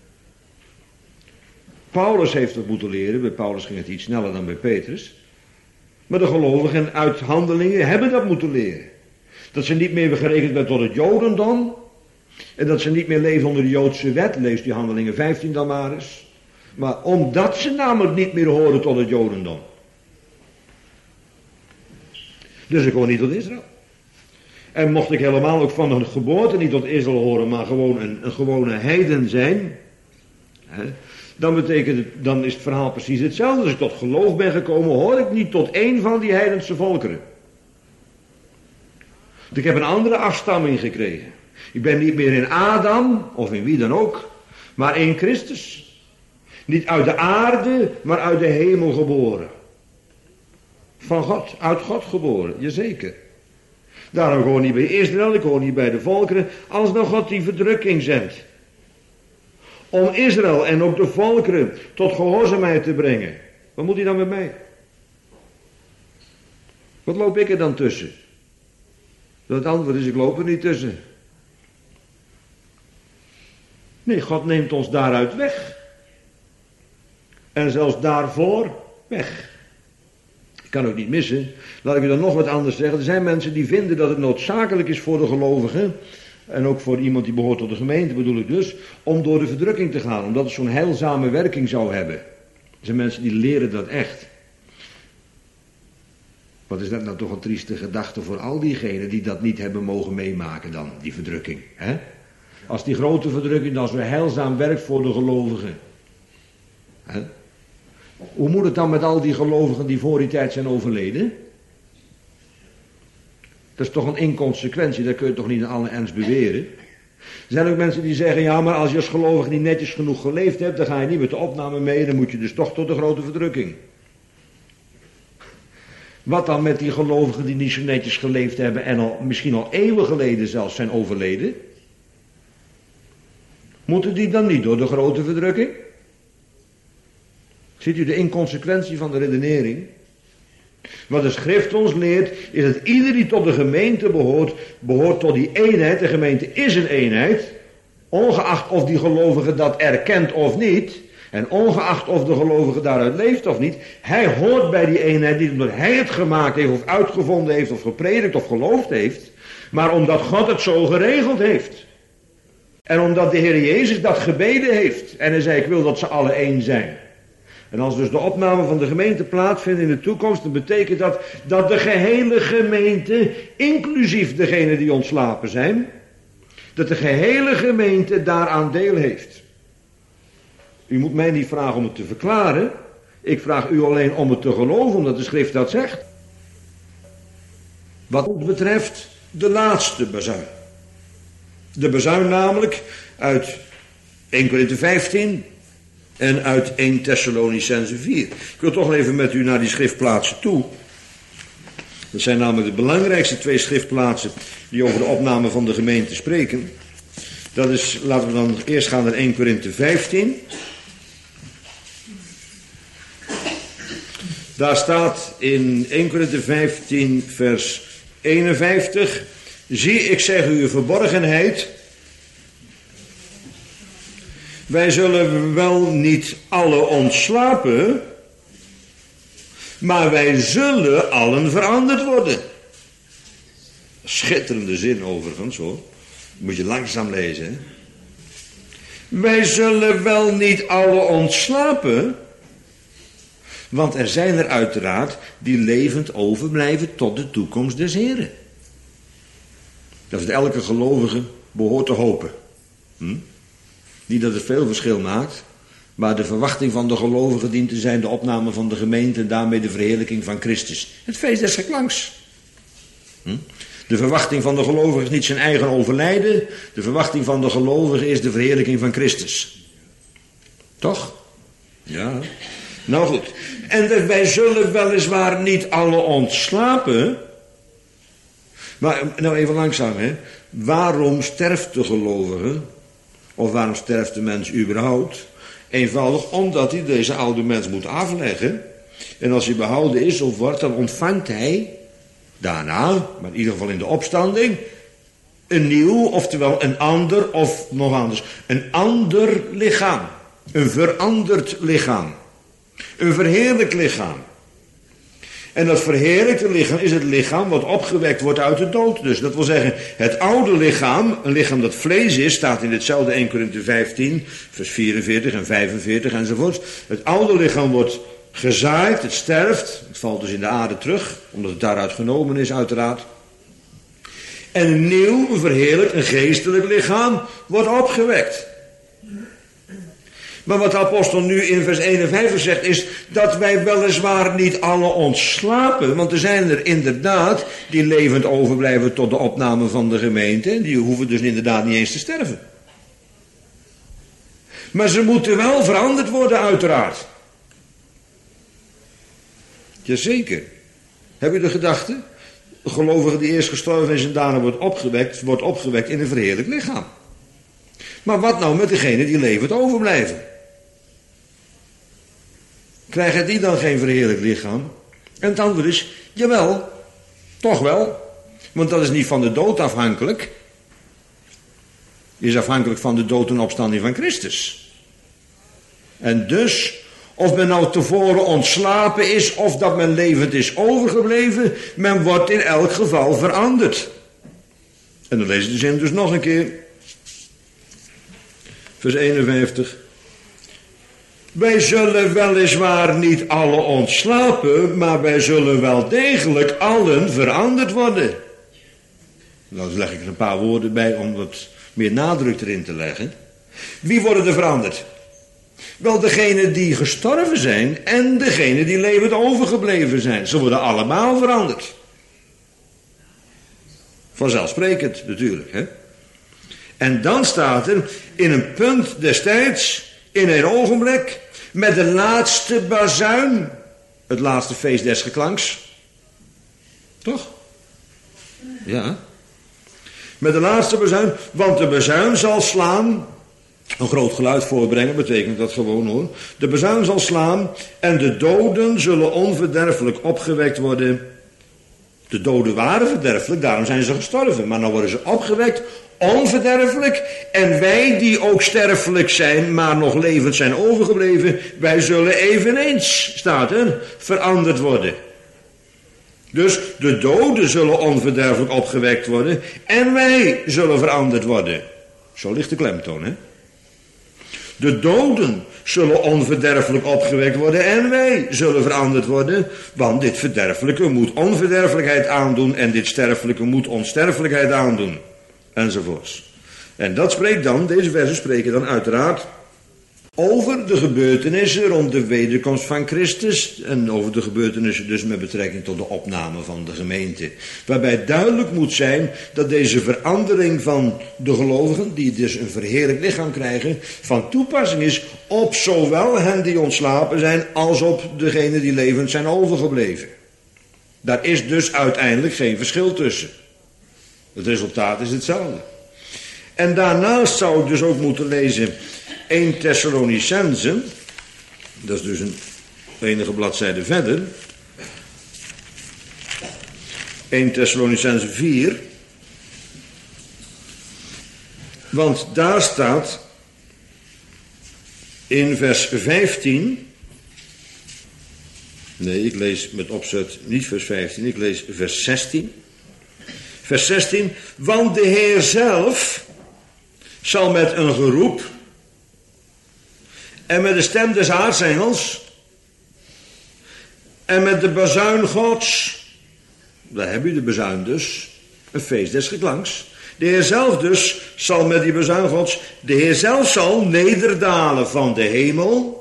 Paulus heeft dat moeten leren. Bij Paulus ging het iets sneller dan bij Petrus. Maar de gelovigen uit Handelingen hebben dat moeten leren. Dat ze niet meer gerekend werden tot het Jodendom. En dat ze niet meer leven onder de Joodse wet. Lees die Handelingen 15 dan maar eens. Maar omdat ze namelijk niet meer horen tot het Jodendom. Dus ik hoor niet tot Israël. En mocht ik helemaal ook van de geboorte niet tot Israël horen, maar gewoon een gewone heiden zijn, dan is het verhaal precies hetzelfde. Als ik tot geloof ben gekomen, hoor ik niet tot één van die heidense volkeren. Ik heb een andere afstamming gekregen. Ik ben niet meer in Adam, of in wie dan ook, maar in Christus. Niet uit de aarde, maar uit de hemel geboren. Van God, uit God geboren, jazeker. Daarom hoor ik niet bij Israël, ik hoor niet bij de volkeren, als nou God die verdrukking zendt. Om Israël en ook de volkeren tot gehoorzaamheid te brengen. Wat moet hij dan met mij? Wat loop ik er dan tussen? Dat antwoord is, ik loop er niet tussen. Nee, God neemt ons daaruit weg. En zelfs daarvoor weg. Ik kan ook niet missen. Laat ik u dan nog wat anders zeggen. Er zijn mensen die vinden dat het noodzakelijk is voor de gelovigen, en ook voor iemand die behoort tot de gemeente bedoel ik dus, om door de verdrukking te gaan. Omdat het zo'n heilzame werking zou hebben. Er zijn mensen die leren dat echt. Wat is dat nou toch een trieste gedachte voor al diegenen die dat niet hebben mogen meemaken dan, die verdrukking. Hè? Als die grote verdrukking dan zo heilzaam werkt voor de gelovigen. Hè? Hoe moet het dan met al die gelovigen die voor die tijd zijn overleden? Dat is toch een inconsequentie, dat kun je toch niet in alle ernst beweren. Er zijn ook mensen die zeggen, ja, maar als je als gelovige niet netjes genoeg geleefd hebt, dan ga je niet met de opname mee, dan moet je dus toch tot de grote verdrukking. Wat dan met die gelovigen die niet zo netjes geleefd hebben en misschien al eeuwen geleden zelfs zijn overleden? Moeten die dan niet door de grote verdrukking? Ziet u de inconsequentie van de redenering? Wat de schrift ons leert, is dat ieder die tot de gemeente behoort tot die eenheid. De gemeente is een eenheid, ongeacht of die gelovige dat erkent of niet, en ongeacht of de gelovige daaruit leeft of niet. Hij hoort bij die eenheid niet omdat hij het gemaakt heeft, of uitgevonden heeft, of gepredikt, of geloofd heeft, maar omdat God het zo geregeld heeft. En omdat de Heer Jezus dat gebeden heeft. En hij zei, ik wil dat ze alle één zijn. En als dus de opname van de gemeente plaatsvindt in de toekomst, dan betekent dat de gehele gemeente, inclusief degenen die ontslapen zijn, dat de gehele gemeente daaraan deel heeft. U moet mij niet vragen om het te verklaren. Ik vraag u alleen om het te geloven, omdat de schrift dat zegt. Wat ons betreft de laatste bazuin. De bazuin namelijk uit 1 Korinthe 15... en uit 1 Thessalonicenzen 4. Ik wil toch even met u naar die schriftplaatsen toe. Dat zijn namelijk de belangrijkste twee schriftplaatsen die over de opname van de gemeente spreken. Dat is, laten we dan eerst gaan naar 1 Korinthe 15. Daar staat in 1 Korinthe 15 vers 51. Zie, ik zeg u verborgenheid. Wij zullen wel niet alle ontslapen, maar wij zullen allen veranderd worden. Schitterende zin overigens hoor. Moet je langzaam lezen. Hè? Wij zullen wel niet alle ontslapen, want er zijn er uiteraard die levend overblijven tot de toekomst des Heren. Dat is elke gelovige behoort te hopen. Niet dat het veel verschil maakt, maar de verwachting van de gelovigen dient te zijn de opname van de gemeente en daarmee de verheerlijking van Christus. Het feest des geklanks. De verwachting van de gelovige is niet zijn eigen overlijden, de verwachting van de gelovige is de verheerlijking van Christus. Toch? Ja. Nou goed. En wij zullen weliswaar niet alle ontslapen, maar nou even langzaam hè. Waarom sterft de gelovige? Of waarom sterft de mens überhaupt? Eenvoudig omdat hij deze oude mens moet afleggen. En als hij behouden is of wordt, dan ontvangt hij daarna, maar in ieder geval in de opstanding, een nieuw, oftewel een ander, of nog anders, een ander lichaam. Een veranderd lichaam. Een verheerlijkt lichaam. En dat verheerlijkte lichaam is het lichaam wat opgewekt wordt uit de dood. Dus dat wil zeggen, het oude lichaam, een lichaam dat vlees is, staat in hetzelfde 1 Korinthe 15, vers 44 en 45 enzovoort. Het oude lichaam wordt gezaaid, het sterft, het valt dus in de aarde terug, omdat het daaruit genomen is uiteraard. En een nieuw, een verheerlijkt, een geestelijk lichaam wordt opgewekt. Maar wat de apostel nu in vers 51 zegt is dat wij weliswaar niet alle ontslapen. Want er zijn er inderdaad die levend overblijven tot de opname van de gemeente. Die hoeven dus inderdaad niet eens te sterven. Maar ze moeten wel veranderd worden uiteraard. Jazeker. Heb je de gedachte? De gelovige die eerst gestorven is en daarna wordt opgewekt in een verheerlijk lichaam. Maar wat nou met degenen die levend overblijven? Krijgen die dan geen verheerlijk lichaam? En het antwoord is, jawel, toch wel. Want dat is niet van de dood afhankelijk. Is afhankelijk van de dood en opstanding van Christus. En dus, of men nou tevoren ontslapen is, of dat men levend is overgebleven, men wordt in elk geval veranderd. En dan lees je de zin dus nog een keer. Vers 51. Wij zullen weliswaar niet alle ontslapen, maar wij zullen wel degelijk allen veranderd worden. Nou, leg ik er een paar woorden bij om wat meer nadruk erin te leggen. Wie worden er veranderd? Wel, degenen die gestorven zijn en degenen die levend overgebleven zijn. Ze worden allemaal veranderd. Vanzelfsprekend natuurlijk, hè. En dan staat er in een punt destijds, in een ogenblik, met de laatste bazuin, het laatste feest des geklanks. Toch? Ja. Met de laatste bazuin, want de bazuin zal slaan. Een groot geluid voorbrengen betekent dat gewoon hoor. De bazuin zal slaan en de doden zullen onverderfelijk opgewekt worden. De doden waren verderfelijk, daarom zijn ze gestorven. Maar dan worden ze opgewekt, onverderfelijk. En wij die ook sterfelijk zijn, maar nog levend zijn overgebleven, wij zullen eveneens, staat er, veranderd worden. Dus de doden zullen onverderfelijk opgewekt worden en wij zullen veranderd worden. Zo ligt de klemtoon, hè? De doden zullen onverderfelijk opgewekt worden en wij zullen veranderd worden, want dit verderfelijke moet onverderfelijkheid aandoen en dit sterfelijke moet onsterfelijkheid aandoen, enzovoorts. En dat spreekt dan, deze versen spreken dan uiteraard over de gebeurtenissen rond de wederkomst van Christus en over de gebeurtenissen dus met betrekking tot de opname van de gemeente. Waarbij duidelijk moet zijn dat deze verandering van de gelovigen, die dus een verheerlijk lichaam krijgen, van toepassing is op zowel hen die ontslapen zijn als op degenen die levend zijn overgebleven. Daar is dus uiteindelijk geen verschil tussen. Het resultaat is hetzelfde. En daarnaast zou ik dus ook moeten lezen 1 Thessalonicenzen, dat is dus een enige bladzijde verder. 1 Thessalonicenzen 4. Want daar staat in vers 15. Nee, ik lees met opzet niet vers 15, ik lees vers 16. Vers 16. Want de Heer zelf zal met een geroep en met de stem des aartsengels en met de bazuin Gods, daar heb je de bazuin dus, een feest des geklanks. De Heer zelf dus zal met die bazuin Gods, de Heer zelf zal nederdalen van de hemel.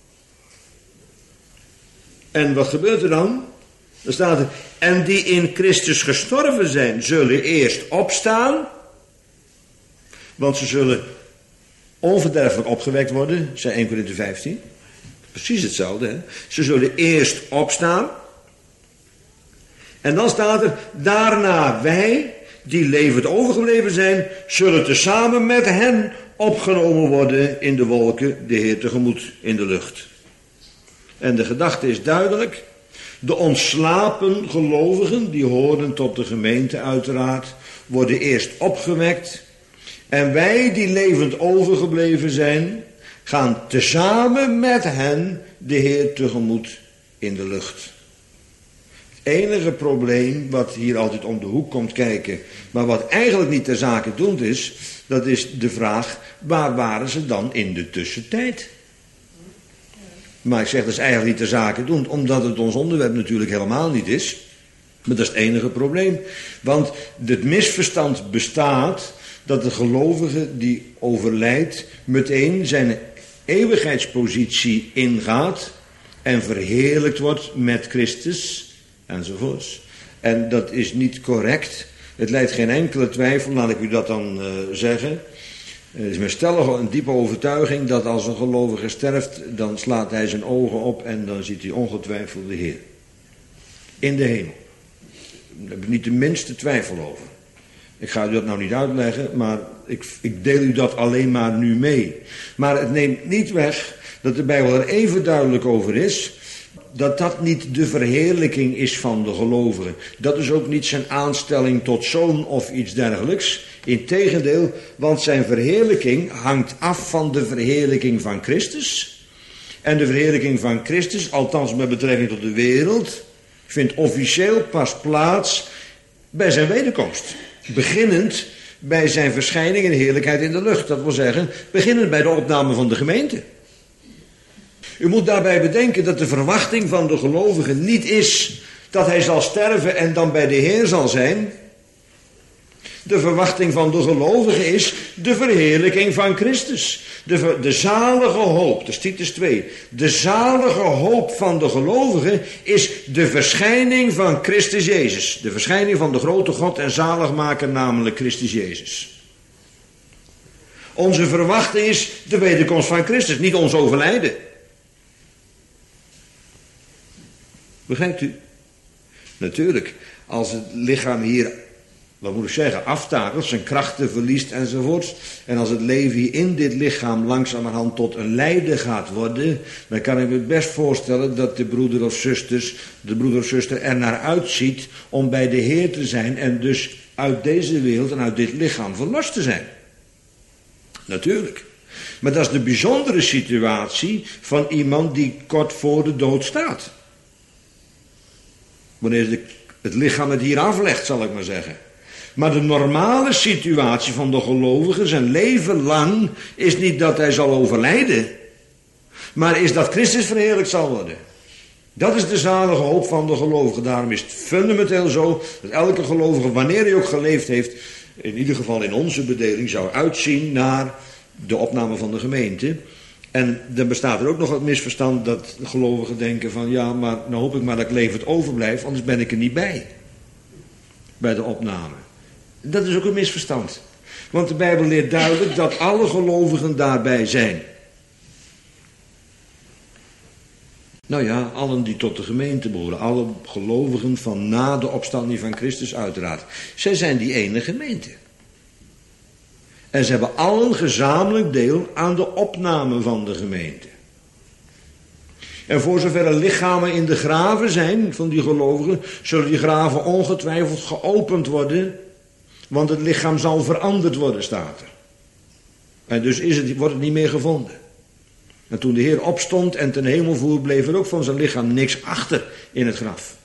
En wat gebeurt er dan? Dan staat er, en die in Christus gestorven zijn, zullen eerst opstaan, want ze zullen onverderfelijk opgewekt worden, zei 1 Korinthe 15. Precies hetzelfde, hè. Ze zullen eerst opstaan. En dan staat er, daarna wij, die levend overgebleven zijn, zullen tezamen met hen opgenomen worden in de wolken, de Heer tegemoet in de lucht. En de gedachte is duidelijk. De ontslapen gelovigen, die horen tot de gemeente uiteraard, worden eerst opgewekt. En wij die levend overgebleven zijn, gaan tezamen met hen de Heer tegemoet in de lucht. Het enige probleem wat hier altijd om de hoek komt kijken, maar wat eigenlijk niet ter zake doend is, dat is de vraag, waar waren ze dan in de tussentijd? Maar ik zeg, dat is eigenlijk niet de zaak doen, omdat het ons onderwerp natuurlijk helemaal niet is. Maar dat is het enige probleem. Want het misverstand bestaat dat de gelovige die overlijdt meteen zijn eeuwigheidspositie ingaat en verheerlijkt wordt met Christus enzovoorts. En dat is niet correct. Het leidt geen enkele twijfel, laat ik u dat dan zeggen. Het is mijn stellige en diepe overtuiging dat als een gelovige sterft, dan slaat hij zijn ogen op en dan ziet hij ongetwijfeld de Heer. In de hemel. Daar heb ik niet de minste twijfel over. Ik ga u dat nou niet uitleggen, maar ik deel u dat alleen maar nu mee. Maar het neemt niet weg dat de Bijbel er even duidelijk over is dat dat niet de verheerlijking is van de gelovige. Dat is ook niet zijn aanstelling tot zoon of iets dergelijks. Integendeel, want zijn verheerlijking hangt af van de verheerlijking van Christus. En de verheerlijking van Christus, althans met betrekking tot de wereld, vindt officieel pas plaats bij zijn wederkomst. Beginnend bij zijn verschijning in heerlijkheid in de lucht. Dat wil zeggen, beginnend bij de opname van de gemeente. U moet daarbij bedenken dat de verwachting van de gelovige niet is dat hij zal sterven en dan bij de Heer zal zijn. De verwachting van de gelovige is de verheerlijking van Christus. De zalige hoop, dat is Titus 2. De zalige hoop van de gelovige is de verschijning van Christus Jezus. De verschijning van de grote God en zaligmaker, namelijk Christus Jezus. Onze verwachting is de wederkomst van Christus, niet ons overlijden. Begrijpt u? Natuurlijk, als het lichaam hier, wat moet ik zeggen, aftakelt, zijn krachten verliest enzovoort. En als het leven hier in dit lichaam langzamerhand tot een lijden gaat worden, dan kan ik me het best voorstellen dat de broeder of zuster er naar uitziet om bij de Heer te zijn en dus uit deze wereld en uit dit lichaam verlost te zijn. Natuurlijk. Maar dat is de bijzondere situatie van iemand die kort voor de dood staat. Wanneer het lichaam het hier aflegt, zal ik maar zeggen. Maar de normale situatie van de gelovige, zijn leven lang, is niet dat hij zal overlijden, maar is dat Christus verheerlijkt zal worden. Dat is de zalige hoop van de gelovige. Daarom is het fundamenteel zo dat elke gelovige, wanneer hij ook geleefd heeft, in ieder geval in onze bedeling, zou uitzien naar de opname van de gemeente. En dan bestaat er ook nog het misverstand dat de gelovigen denken van ja, maar nou hoop ik maar dat ik levend overblijf, anders ben ik er niet bij de opname. Dat is ook een misverstand. Want de Bijbel leert duidelijk dat alle gelovigen daarbij zijn. Nou ja, allen die tot de gemeente behoren, alle gelovigen van na de opstanding van Christus uiteraard. Zij zijn die ene gemeente. En ze hebben allen gezamenlijk deel aan de opname van de gemeente. En voor zover er lichamen in de graven zijn van die gelovigen, zullen die graven ongetwijfeld geopend worden, want het lichaam zal veranderd worden, staat er. En dus wordt het niet meer gevonden. En toen de Heer opstond en ten hemel voer, bleef er ook van zijn lichaam niks achter in het graf.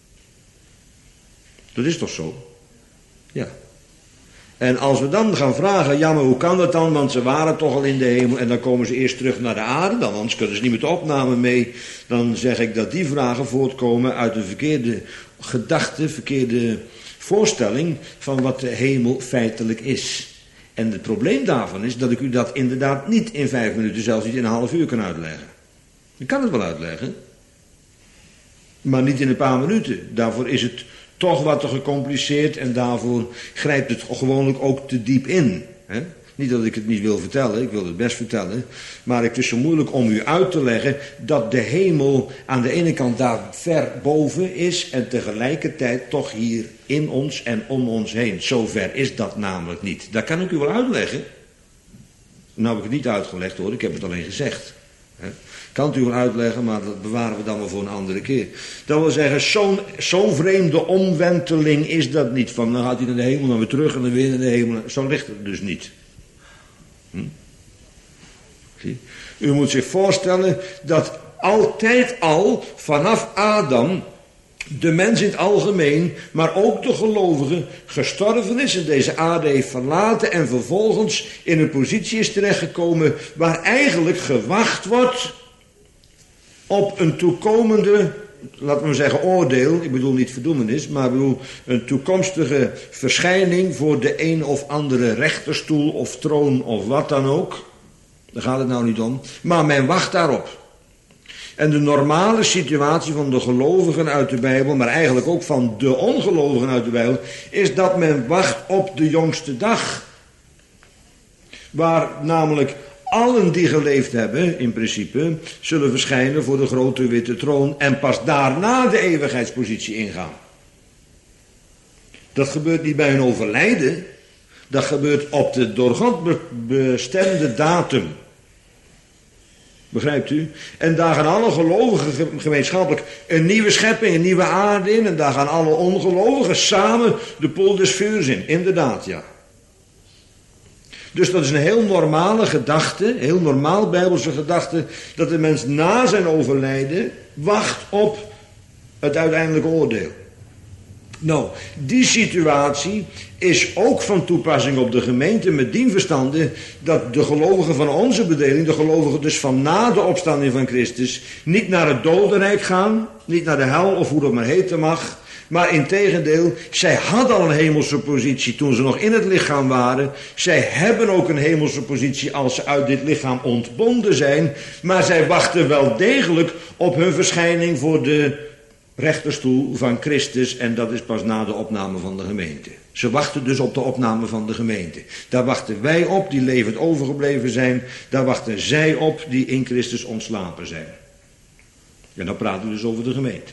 Dat is toch zo? Ja. En als we dan gaan vragen, ja maar hoe kan dat dan, want ze waren toch al in de hemel en dan komen ze eerst terug naar de aarde, dan anders kunnen ze niet met de opname mee. Dan zeg ik dat die vragen voortkomen uit een verkeerde gedachte, verkeerde voorstelling van wat de hemel feitelijk is. En het probleem daarvan is dat ik u dat inderdaad niet in 5 minuten, zelfs niet in een half uur kan uitleggen. Ik kan het wel uitleggen, maar niet in een paar minuten. Daarvoor is het toch wat te gecompliceerd en daarvoor grijpt het gewoonlijk ook te diep in. Hè? Niet dat ik het niet wil vertellen, ik wil het best vertellen. Maar het is zo moeilijk om u uit te leggen dat de hemel aan de ene kant daar ver boven is en tegelijkertijd toch hier in ons en om ons heen. Zover is dat namelijk niet. Dat kan ik u wel uitleggen. Nou heb ik het niet uitgelegd hoor, ik heb het alleen gezegd. Hè? Kan het u wel uitleggen, maar dat bewaren we dan maar voor een andere keer. Dat wil zeggen, zo'n vreemde omwenteling is dat niet. Van dan gaat hij naar de hemel, dan weer terug en dan weer naar de hemel. Zo ligt het dus niet. Zie? U moet zich voorstellen dat altijd al vanaf Adam de mens in het algemeen, maar ook de gelovige, gestorven is en deze aarde heeft verlaten en vervolgens in een positie is terechtgekomen waar eigenlijk gewacht wordt op een toekomende, laten we zeggen oordeel, ik bedoel niet verdoemenis, maar ik bedoel een toekomstige verschijning voor de een of andere rechterstoel of troon of wat dan ook. Daar gaat het nou niet om. Maar men wacht daarop. En de normale situatie van de gelovigen uit de Bijbel, maar eigenlijk ook van de ongelovigen uit de Bijbel, is dat men wacht op de jongste dag. Waar namelijk allen die geleefd hebben, in principe, zullen verschijnen voor de grote witte troon en pas daarna de eeuwigheidspositie ingaan. Dat gebeurt niet bij hun overlijden, dat gebeurt op de door God bestemde datum. Begrijpt u? En daar gaan alle gelovigen gemeenschappelijk een nieuwe schepping, een nieuwe aarde in. En daar gaan alle ongelovigen samen de poel des vuurs in. Inderdaad, ja. Dus dat is een heel normale gedachte, heel normaal bijbelse gedachte, dat de mens na zijn overlijden wacht op het uiteindelijke oordeel. Nou, die situatie is ook van toepassing op de gemeente met dien verstande dat de gelovigen van onze bedeling, de gelovigen dus van na de opstanding van Christus, niet naar het dodenrijk gaan, niet naar de hel of hoe dat maar heten mag, maar integendeel, zij hadden al een hemelse positie toen ze nog in het lichaam waren. Zij hebben ook een hemelse positie als ze uit dit lichaam ontbonden zijn, maar zij wachten wel degelijk op hun verschijning voor de rechterstoel van Christus en dat is pas na de opname van de gemeente. Ze wachten dus op de opname van de gemeente. Daar wachten wij op die levend overgebleven zijn. Daar wachten zij op die in Christus ontslapen zijn. En dan praten we dus over de gemeente.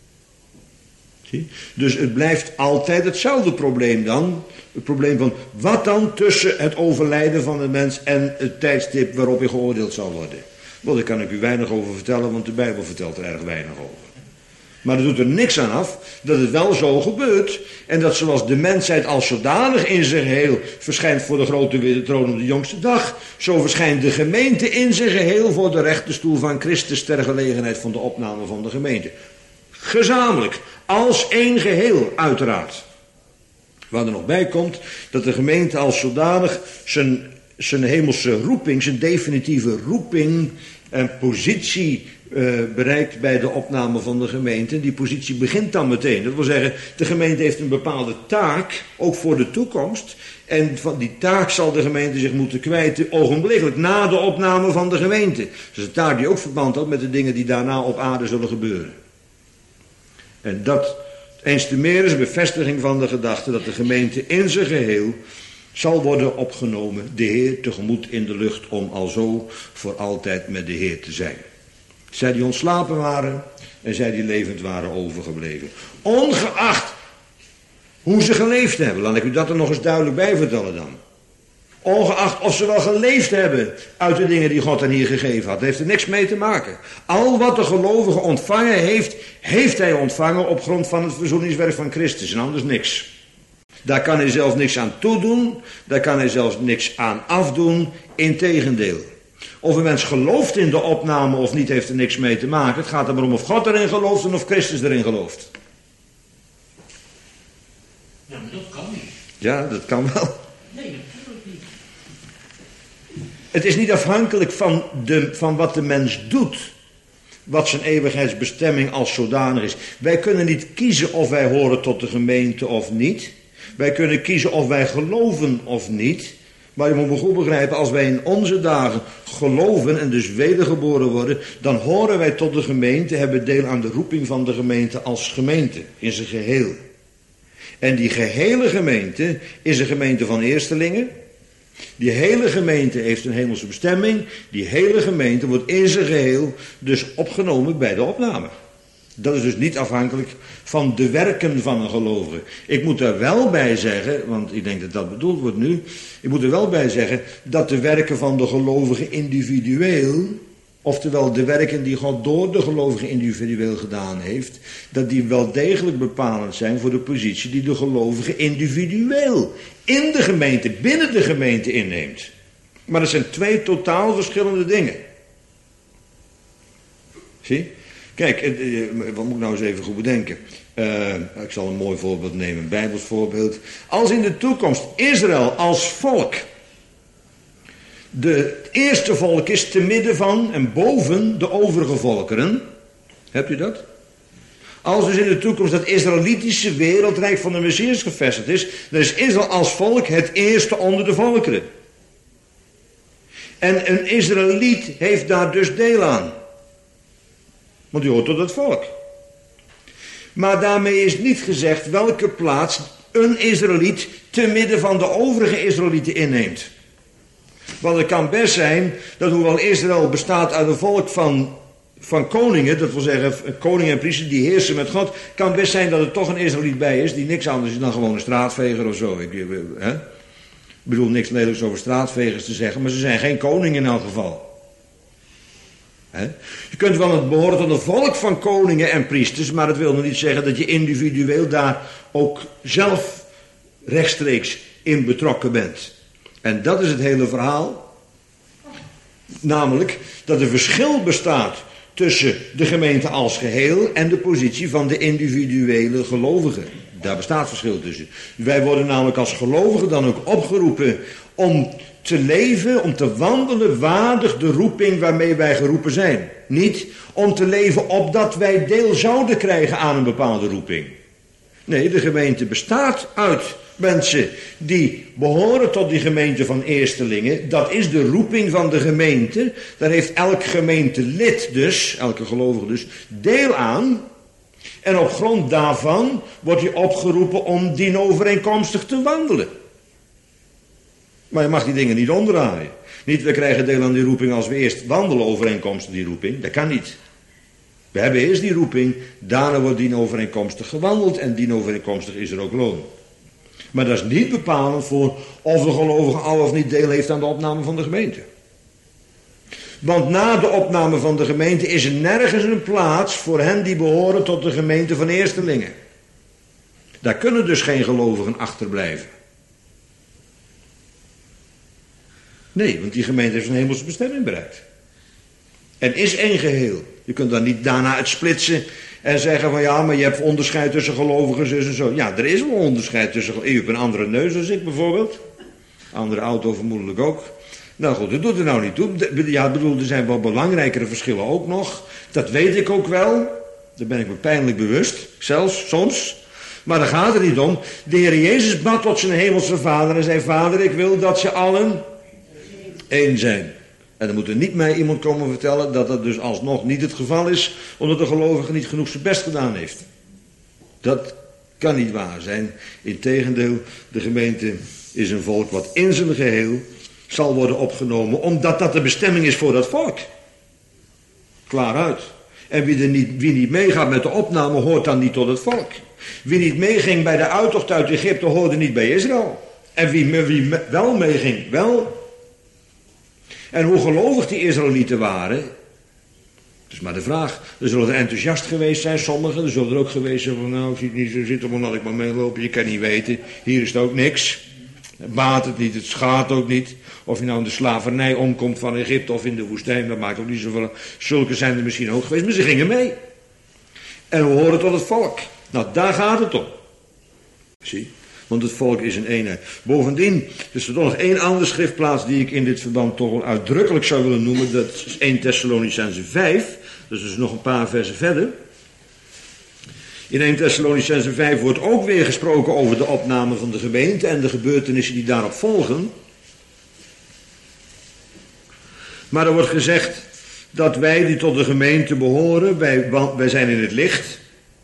Zie? Dus het blijft altijd hetzelfde probleem dan. Het probleem van wat dan tussen het overlijden van de mens en het tijdstip waarop hij geoordeeld zal worden. Wel, daar kan ik u weinig over vertellen, want de Bijbel vertelt er erg weinig over. Maar dat doet er niks aan af dat het wel zo gebeurt. En dat zoals de mensheid als zodanig in zijn geheel verschijnt voor de grote witte troon op de jongste dag. Zo verschijnt de gemeente in zijn geheel voor de rechterstoel van Christus ter gelegenheid van de opname van de gemeente. Gezamenlijk, als één geheel uiteraard. Waar er nog bij komt dat de gemeente als zodanig zijn hemelse roeping, zijn definitieve roeping en positie bereikt bij de opname van de gemeente. Die positie begint dan meteen. Dat wil zeggen, de gemeente heeft een bepaalde taak, ook voor de toekomst. En van die taak zal de gemeente zich moeten kwijten ogenblikkelijk na de opname van de gemeente. Dus een taak die ook verband houdt met de dingen die daarna op aarde zullen gebeuren. En dat eens te meer is een bevestiging van de gedachte dat de gemeente in zijn geheel zal worden opgenomen, de Heer tegemoet in de lucht, om alzo voor altijd met de Heer te zijn. Zij die ontslapen waren en zij die levend waren overgebleven. Ongeacht hoe ze geleefd hebben. Laat ik u dat er nog eens duidelijk bij vertellen dan. Ongeacht of ze wel geleefd hebben uit de dingen die God hen hier gegeven had. Dat heeft er niks mee te maken. Al wat de gelovige ontvangen heeft, heeft hij ontvangen op grond van het verzoeningswerk van Christus en anders niks. Daar kan hij zelf niks aan toedoen, daar kan hij zelfs niks aan afdoen, integendeel. Of een mens gelooft in de opname of niet, heeft er niks mee te maken. Het gaat er maar om of God erin gelooft en of Christus erin gelooft. Ja, maar dat kan niet. Ja, dat kan wel. Nee, natuurlijk niet. Het is niet afhankelijk van wat de mens doet, wat zijn eeuwigheidsbestemming als zodanig is. Wij kunnen niet kiezen of wij horen tot de gemeente of niet. Wij kunnen kiezen of wij geloven of niet. Maar je moet me goed begrijpen, als wij in onze dagen geloven en dus wedergeboren worden, dan horen wij tot de gemeente, hebben deel aan de roeping van de gemeente als gemeente, in zijn geheel. En die gehele gemeente is een gemeente van eerstelingen. Die hele gemeente heeft een hemelse bestemming. Die hele gemeente wordt in zijn geheel dus opgenomen bij de opname. Dat is dus niet afhankelijk van de werken van een gelovige. Ik moet er wel bij zeggen, want ik denk dat dat bedoeld wordt nu. Ik moet er wel bij zeggen dat de werken van de gelovige individueel, oftewel de werken die God door de gelovige individueel gedaan heeft, dat die wel degelijk bepalend zijn voor de positie die de gelovige individueel in de gemeente, binnen de gemeente inneemt. Maar dat zijn twee totaal verschillende dingen. Zie? Kijk, wat moet ik nou eens even goed bedenken? Ik zal een mooi voorbeeld nemen, een Bijbels voorbeeld. Als in de toekomst Israël als volk Het eerste volk is te midden van en boven de overige volkeren. Hebt u dat? Als dus in de toekomst dat Israëlitische wereldrijk van de Messias gevestigd is, dan is Israël als volk het eerste onder de volkeren. En een Israëliet heeft daar dus deel aan. Want die hoort tot het volk. Maar daarmee is niet gezegd welke plaats een Israëliet te midden van de overige Israëlieten inneemt. Want het kan best zijn dat hoewel Israël bestaat uit een volk van koningen, dat wil zeggen koningen en priesters die heersen met God, kan best zijn dat er toch een Israëliet bij is die niks anders is dan gewoon een straatveger of zo. Ik bedoel niks lelijks over straatvegers te zeggen, maar ze zijn geen koning in elk geval. Je kunt wel het behoren tot een volk van koningen en priesters, maar dat wil nog niet zeggen dat je individueel daar ook zelf rechtstreeks in betrokken bent. En dat is het hele verhaal. Namelijk dat er verschil bestaat tussen de gemeente als geheel en de positie van de individuele gelovigen. Daar bestaat verschil tussen. Wij worden namelijk als gelovigen dan ook opgeroepen om te leven, om te wandelen waardig de roeping waarmee wij geroepen zijn. Niet om te leven opdat wij deel zouden krijgen aan een bepaalde roeping. Nee, de gemeente bestaat uit mensen die behoren tot die gemeente van eerstelingen. Dat is de roeping van de gemeente. Daar heeft elk gemeentelid dus, elke gelovige dus, deel aan. En op grond daarvan wordt je opgeroepen om dienovereenkomstig te wandelen. Maar je mag die dingen niet omdraaien. Niet, we krijgen deel aan die roeping als we eerst wandelen overeenkomstig die roeping. Dat kan niet. We hebben eerst die roeping, daarna wordt dienovereenkomstig gewandeld en dienovereenkomstig is er ook loon. Maar dat is niet bepalend voor of de gelovige al of niet deel heeft aan de opname van de gemeente. Want na de opname van de gemeente is er nergens een plaats voor hen die behoren tot de gemeente van eerstelingen. Daar kunnen dus geen gelovigen achterblijven. Nee, want die gemeente heeft een hemelse bestemming bereikt. En is één geheel. Je kunt dan niet daarna het splitsen en zeggen van ja, maar je hebt onderscheid tussen gelovigen zus en zo. Ja, er is wel onderscheid tussen. U hebt een andere neus dan ik bijvoorbeeld. Andere auto vermoedelijk ook. Nou goed, dat doet er nou niet toe. Ja, ik bedoel, er zijn wel belangrijkere verschillen ook nog. Dat weet ik ook wel. Daar ben ik me pijnlijk bewust. Zelfs soms. Maar daar gaat het niet om. De Heer Jezus bad tot zijn hemelse Vader en zei: Vader, ik wil dat ze allen één zijn. En dan moet er niet mij iemand komen vertellen dat dat dus alsnog niet het geval is, omdat de gelovige niet genoeg zijn best gedaan heeft. Dat kan niet waar zijn. Integendeel, de gemeente is een volk wat in zijn geheel zal worden opgenomen, omdat dat de bestemming is voor dat volk. Klaar uit. En wie niet meegaat met de opname, hoort dan niet tot het volk. Wie niet meeging bij de uittocht uit Egypte, hoorde niet bij Israël. En wie wel meeging, wel. En hoe gelovig die Israëlieten waren, dat is maar de vraag. Er zullen er enthousiast geweest zijn, sommigen. Er zullen er ook geweest zijn van, nou, ik zie het niet zo zitten, maar laat ik maar meelopen. Je kan niet weten, hier is het ook niks. Het baat het niet, het schaadt ook niet. Of je nou in de slavernij omkomt van Egypte of in de woestijn, dat maakt ook niet zoveel. Zulke zijn er misschien ook geweest, maar ze gingen mee. En we horen tot het volk. Nou, daar gaat het om. Zie, want het volk is een eenheid. Bovendien is er toch nog één andere schriftplaats die ik in dit verband toch wel uitdrukkelijk zou willen noemen. Dat is 1 Thessalonicenzen 5. Dat is dus nog een paar versen verder. In 1 Thessalonicenzen 5 wordt ook weer gesproken over de opname van de gemeente en de gebeurtenissen die daarop volgen. Maar er wordt gezegd dat wij die tot de gemeente behoren, wij zijn in het licht.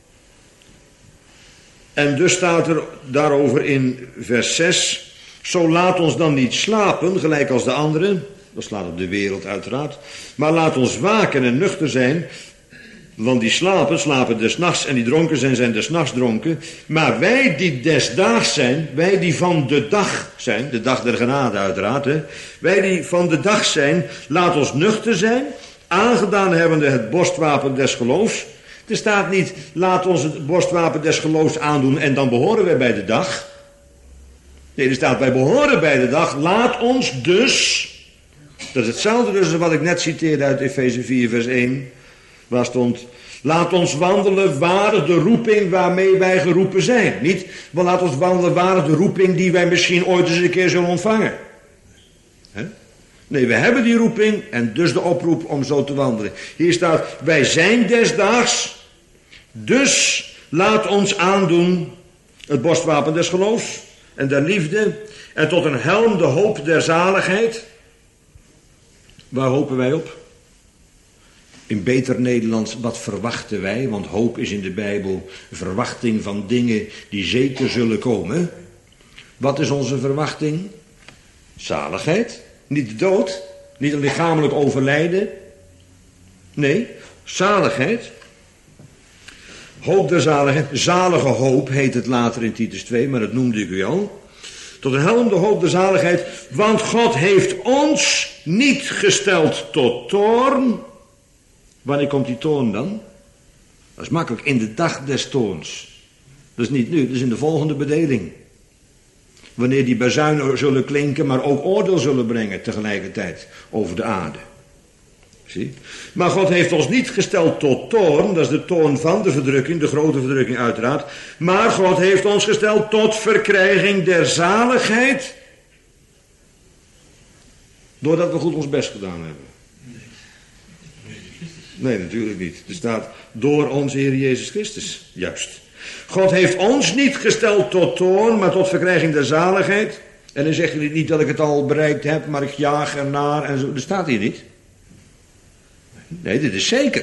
En dus staat er daarover in vers 6, zo laat ons dan niet slapen, gelijk als de anderen, dat slaat op de wereld uiteraard, maar laat ons waken en nuchter zijn, want die slapen des nachts en die dronken zijn des nachts dronken, maar wij die des daags zijn, wij die van de dag zijn, de dag der genade uiteraard, wij die van de dag zijn, laat ons nuchter zijn, aangedaan hebbende het borstwapen des geloofs. Er staat niet, laat ons het borstwapen des geloofs aandoen en dan behoren wij bij de dag. Nee, er staat, wij behoren bij de dag, laat ons dus, dat is hetzelfde dus wat ik net citeerde uit Efeze 4 vers 1, waar stond, laat ons wandelen waardig de roeping waarmee wij geroepen zijn. Niet, maar laat ons wandelen waardig de roeping die wij misschien ooit eens een keer zullen ontvangen. Nee, we hebben die roeping en dus de oproep om zo te wandelen. Hier staat, wij zijn desdaags, dus laat ons aandoen het borstwapen des geloofs en der liefde en tot een helm de hoop der zaligheid. Waar hopen wij op? In beter Nederlands, wat verwachten wij? Want hoop is in de Bijbel verwachting van dingen die zeker zullen komen. Wat is onze verwachting? Zaligheid. Niet de dood. Niet een lichamelijk overlijden. Nee, zaligheid. Hoop der zaligheid. Zalige hoop heet het later in Titus 2, maar dat noemde ik u al. Tot een helm de hoop der zaligheid. Want God heeft ons niet gesteld tot toorn. Wanneer komt die toorn dan? Dat is makkelijk, in de dag des toorns. Dat is niet nu, dat is in de volgende bedeling. Wanneer die bazuinen zullen klinken, maar ook oordeel zullen brengen tegelijkertijd over de aarde. Zie? Maar God heeft ons niet gesteld tot toorn, dat is de toorn van de verdrukking, de grote verdrukking uiteraard. Maar God heeft ons gesteld tot verkrijging der zaligheid. Doordat we goed ons best gedaan hebben. Nee, natuurlijk niet. Er staat door onze Heer Jezus Christus. Juist. God heeft ons niet gesteld tot toorn, maar tot verkrijging der zaligheid. En dan zegt hij niet dat ik het al bereikt heb, maar ik jaag ernaar en zo. Dat staat hier niet. Nee, dit is zeker.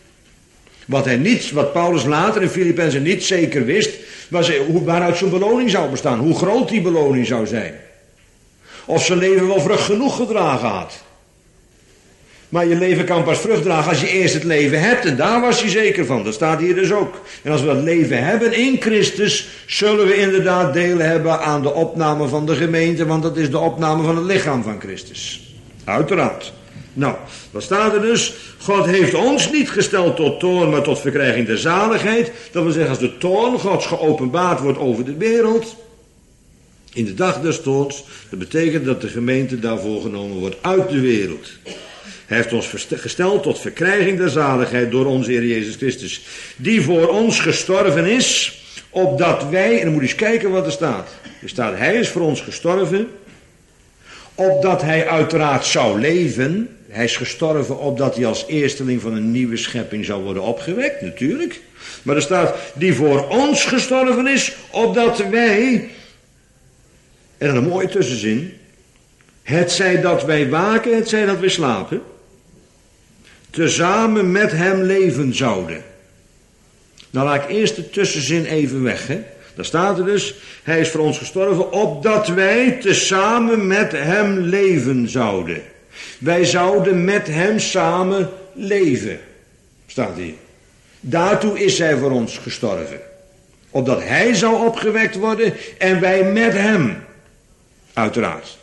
Wat Paulus later in Filippenzen niet zeker wist, was waaruit zijn beloning zou bestaan. Hoe groot die beloning zou zijn. Of zijn leven wel vrucht genoeg gedragen had. Maar je leven kan pas vrucht dragen als je eerst het leven hebt. En daar was hij zeker van. Dat staat hier dus ook. En als we dat leven hebben in Christus, zullen we inderdaad deel hebben aan de opname van de gemeente. Want dat is de opname van het lichaam van Christus. Uiteraard. Nou, wat staat er dus? God heeft ons niet gesteld tot toorn, maar tot verkrijging der zaligheid. Dat wil zeggen, als de toorn Gods geopenbaard wordt over de wereld, in de dag des toorns, dat betekent dat de gemeente daarvoor genomen wordt uit de wereld. Hij heeft ons gesteld tot verkrijging der zaligheid door onze Heer Jezus Christus, die voor ons gestorven is, opdat wij, en dan moet je eens kijken wat er staat. Er staat, hij is voor ons gestorven, opdat hij uiteraard zou leven. Hij is gestorven opdat hij als eersteling van een nieuwe schepping zou worden opgewekt, natuurlijk. Maar er staat, die voor ons gestorven is, opdat wij, en een mooie tussenzin, het zij dat wij waken, het zij dat wij slapen, tezamen met hem leven zouden. Nou laat ik eerst de tussenzin even weg, hè. Daar staat er dus, hij is voor ons gestorven, opdat wij tezamen met hem leven zouden. Wij zouden met hem samen leven, staat hier. Daartoe is hij voor ons gestorven. Opdat hij zou opgewekt worden en wij met hem, uiteraard.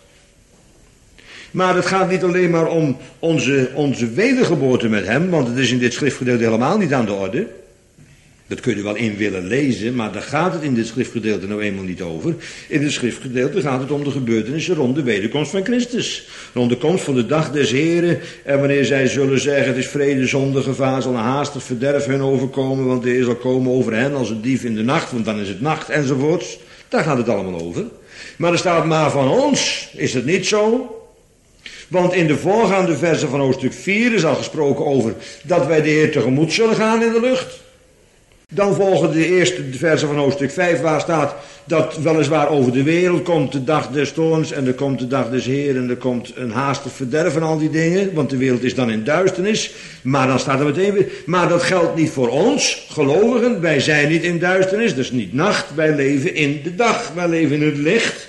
Maar het gaat niet alleen maar om onze wedergeboorte met hem, want het is in dit schriftgedeelte helemaal niet aan de orde. Dat kun je wel in willen lezen, maar daar gaat het in dit schriftgedeelte nou eenmaal niet over. In dit schriftgedeelte gaat het om de gebeurtenissen rond de wederkomst van Christus. Rond de komst van de dag des Heren. En wanneer zij zullen zeggen, het is vrede zonder gevaar, zal een haastig verderf hun overkomen, want de Heer zal komen over hen als een dief in de nacht, want dan is het nacht enzovoorts. Daar gaat het allemaal over. Maar er staat, maar van ons is het niet zo. Want in de voorgaande versen van hoofdstuk 4 is al gesproken over dat wij de Heer tegemoet zullen gaan in de lucht. Dan volgen de eerste versen van hoofdstuk 5 waar staat dat weliswaar over de wereld komt de dag des toorns en er komt de dag des Heeren en er komt een haastig verderf en al die dingen, want de wereld is dan in duisternis. Maar dan staat er meteen weer, maar dat geldt niet voor ons, gelovigen, wij zijn niet in duisternis, dus niet nacht, wij leven in de dag, wij leven in het licht.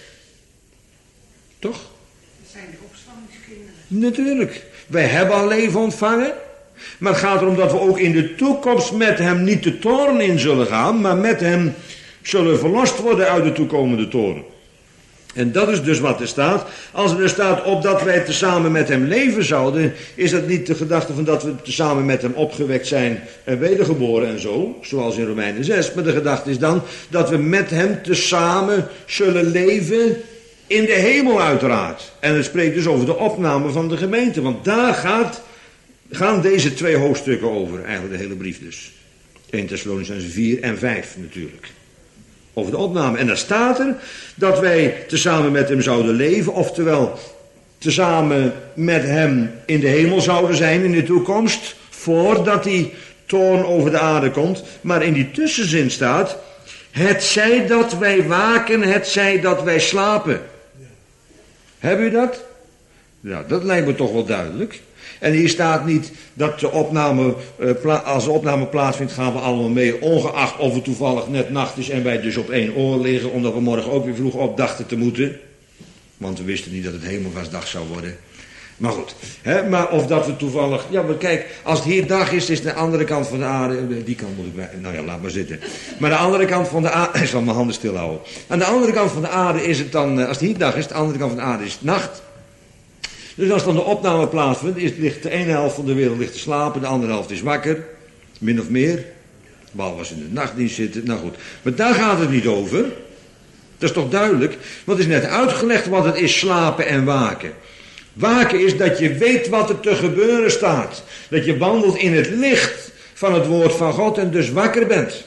Toch? Dat zijn de opstandingskinderen. Natuurlijk, wij hebben al leven ontvangen. Maar het gaat erom dat we ook in de toekomst met hem niet de toorn in zullen gaan, maar met hem zullen verlost worden uit de toekomende toorn. En dat is dus wat er staat. Als er staat, opdat wij tezamen met hem leven zouden, is dat niet de gedachte van dat we tezamen met hem opgewekt zijn en wedergeboren en zo, zoals in Romeinen 6. Maar de gedachte is dan dat we met hem tezamen zullen leven in de hemel uiteraard. En het spreekt dus over de opname van de gemeente, want daar gaan deze twee hoofdstukken over, eigenlijk de hele brief dus. 1 Thessalonicenzen 4 en 5 natuurlijk. Over de opname. En daar staat er dat wij tezamen met hem zouden leven, oftewel tezamen met hem in de hemel zouden zijn in de toekomst, voordat die toorn over de aarde komt. Maar in die tussenzin staat, het zij dat wij waken, het zij dat wij slapen. Hebben u dat? Nou, dat lijkt me toch wel duidelijk. En hier staat niet dat de opname, als de opname plaatsvindt, gaan we allemaal mee, ongeacht of het toevallig net nacht is en wij dus op één oor liggen, omdat we morgen ook weer vroeg op dachten te moeten. Want we wisten niet dat het hemelvaartsdag zou worden. Maar goed, maar of dat we toevallig, ja maar kijk, als het hier dag is de andere kant van de aarde, die kant moet ik bij, nou ja, laat maar zitten. Maar de andere kant van de aarde, ik zal mijn handen stil houden. Aan de andere kant van de aarde is het dan, als het hier dag is, de andere kant van de aarde is het nacht. Dus als dan de opname plaatsvindt, ligt de ene helft van de wereld ligt te slapen, de andere helft is wakker, min of meer. Behalve als ze in de nachtdienst zitten, nou goed. Maar daar gaat het niet over. Dat is toch duidelijk? Want het is net uitgelegd wat het is slapen en waken. Waken is dat je weet wat er te gebeuren staat. Dat je wandelt in het licht van het woord van God en dus wakker bent.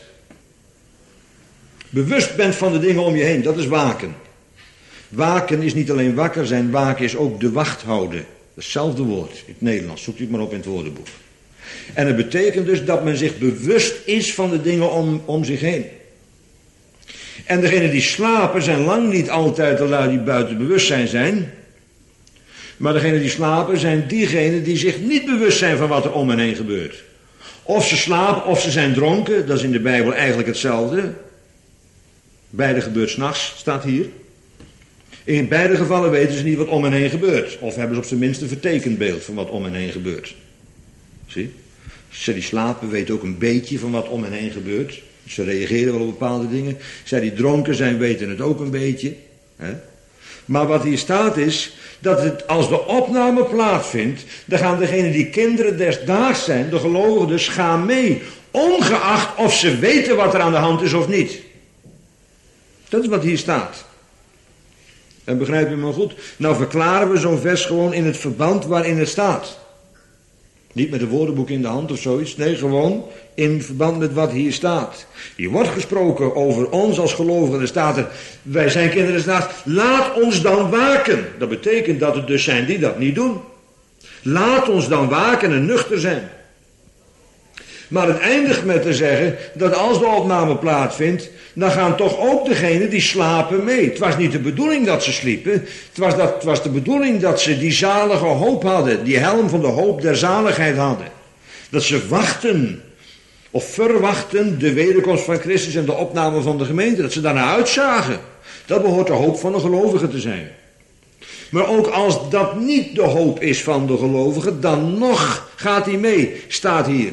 Bewust bent van de dingen om je heen, dat is waken. Waken is niet alleen wakker zijn, waken is ook de wacht houden. Hetzelfde woord in het Nederlands, zoekt u het maar op in het woordenboek. En het betekent dus dat men zich bewust is van de dingen om zich heen. En degenen die slapen zijn lang niet altijd de lui die buiten bewustzijn zijn. Maar degenen die slapen zijn diegenen die zich niet bewust zijn van wat er om hen heen gebeurt. Of ze slapen of ze zijn dronken, dat is in de Bijbel eigenlijk hetzelfde. Beide gebeurt 's nachts, staat hier. In beide gevallen weten ze niet wat om hen heen gebeurt. Of hebben ze op zijn minst een vertekend beeld van wat om hen heen gebeurt. Zie? Zij die slapen weten ook een beetje van wat om hen heen gebeurt. Ze reageren wel op bepaalde dingen. Zij die dronken zijn weten het ook een beetje. Hè? Maar wat hier staat is, dat het, als de opname plaatsvindt, dan gaan degenen die kinderen des daags zijn, de gelovigen dus, gaan mee. Ongeacht of ze weten wat er aan de hand is of niet. Dat is wat hier staat. En begrijp je me goed? Nou verklaren we zo'n vers gewoon in het verband waarin het staat. Niet met een woordenboek in de hand of zoiets. Nee, gewoon in verband met wat hier staat. Hier wordt gesproken over ons als gelovigen. Er staat er, wij zijn kinderen des daags. Laat ons dan waken. Dat betekent dat er dus zijn die dat niet doen. Laat ons dan waken en nuchter zijn. Maar het eindigt met te zeggen dat als de opname plaatsvindt, dan gaan toch ook degenen die slapen mee. Het was niet de bedoeling dat ze sliepen. Het was de bedoeling dat ze die zalige hoop hadden. Die helm van de hoop der zaligheid hadden. Dat ze wachten of verwachten de wederkomst van Christus en de opname van de gemeente. Dat ze daarnaar uitzagen. Dat behoort de hoop van de gelovigen te zijn. Maar ook als dat niet de hoop is van de gelovigen, dan nog gaat hij mee, staat hier.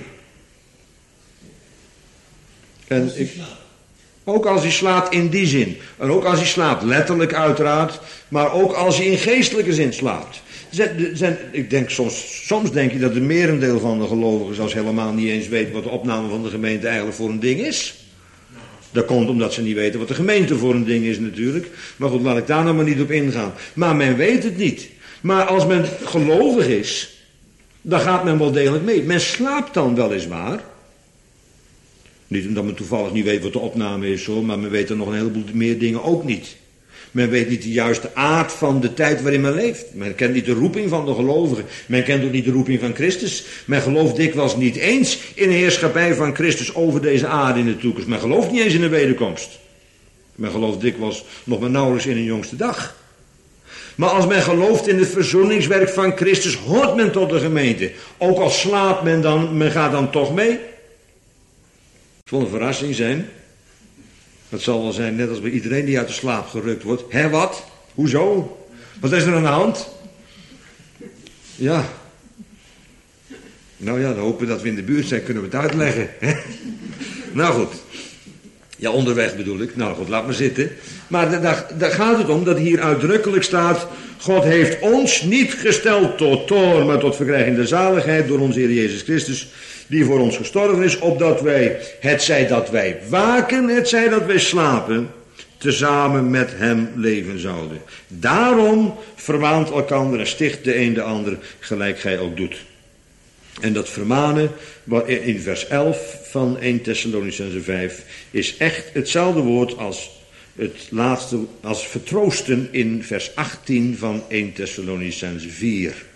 En ook als hij slaapt in die zin. En ook als hij slaapt, letterlijk uiteraard. Maar ook als hij in geestelijke zin slaapt. Ik denk soms denk je dat de merendeel van de gelovigen zelfs helemaal niet eens weet wat de opname van de gemeente eigenlijk voor een ding is. Dat komt omdat ze niet weten wat de gemeente voor een ding is natuurlijk. Maar goed, laat ik daar nou maar niet op ingaan. Maar men weet het niet. Maar als men gelovig is, dan gaat men wel degelijk mee. Men slaapt dan weliswaar. Niet omdat men toevallig niet weet wat de opname is hoor, maar men weet er nog een heleboel meer dingen ook niet. Men weet niet de juiste aard van de tijd waarin men leeft. Men kent niet de roeping van de gelovigen. Men kent ook niet de roeping van Christus. Men gelooft dikwijls niet eens in de heerschappij van Christus over deze aarde in de toekomst. Men gelooft niet eens in de wederkomst. Men gelooft dikwijls nog maar nauwelijks in een jongste dag. Maar als men gelooft in het verzoeningswerk van Christus, hoort men tot de gemeente. Ook al slaapt men dan, men gaat dan toch mee. Het zal een verrassing zijn. Het zal wel zijn, net als bij iedereen die uit de slaap gerukt wordt. Hé, wat? Hoezo? Wat is er aan de hand? Ja. Nou ja, dan hopen we dat we in de buurt zijn, kunnen we het uitleggen. Hè? Nou goed. Ja, onderweg bedoel ik. Nou goed, laat maar zitten. Maar daar gaat het om dat hier uitdrukkelijk staat, God heeft ons niet gesteld tot toorn, maar tot verkrijging der zaligheid door onze Heer Jezus Christus, die voor ons gestorven is, opdat wij, hetzij dat wij waken, hetzij dat wij slapen, tezamen met hem leven zouden. Daarom vermaant elkander en sticht de een de ander, gelijk gij ook doet. En dat vermanen, in vers 11 van 1 Thessalonicenzen 5, is echt hetzelfde woord als het laatste als vertroosten in vers 18 van 1 Thessalonicenzen 4.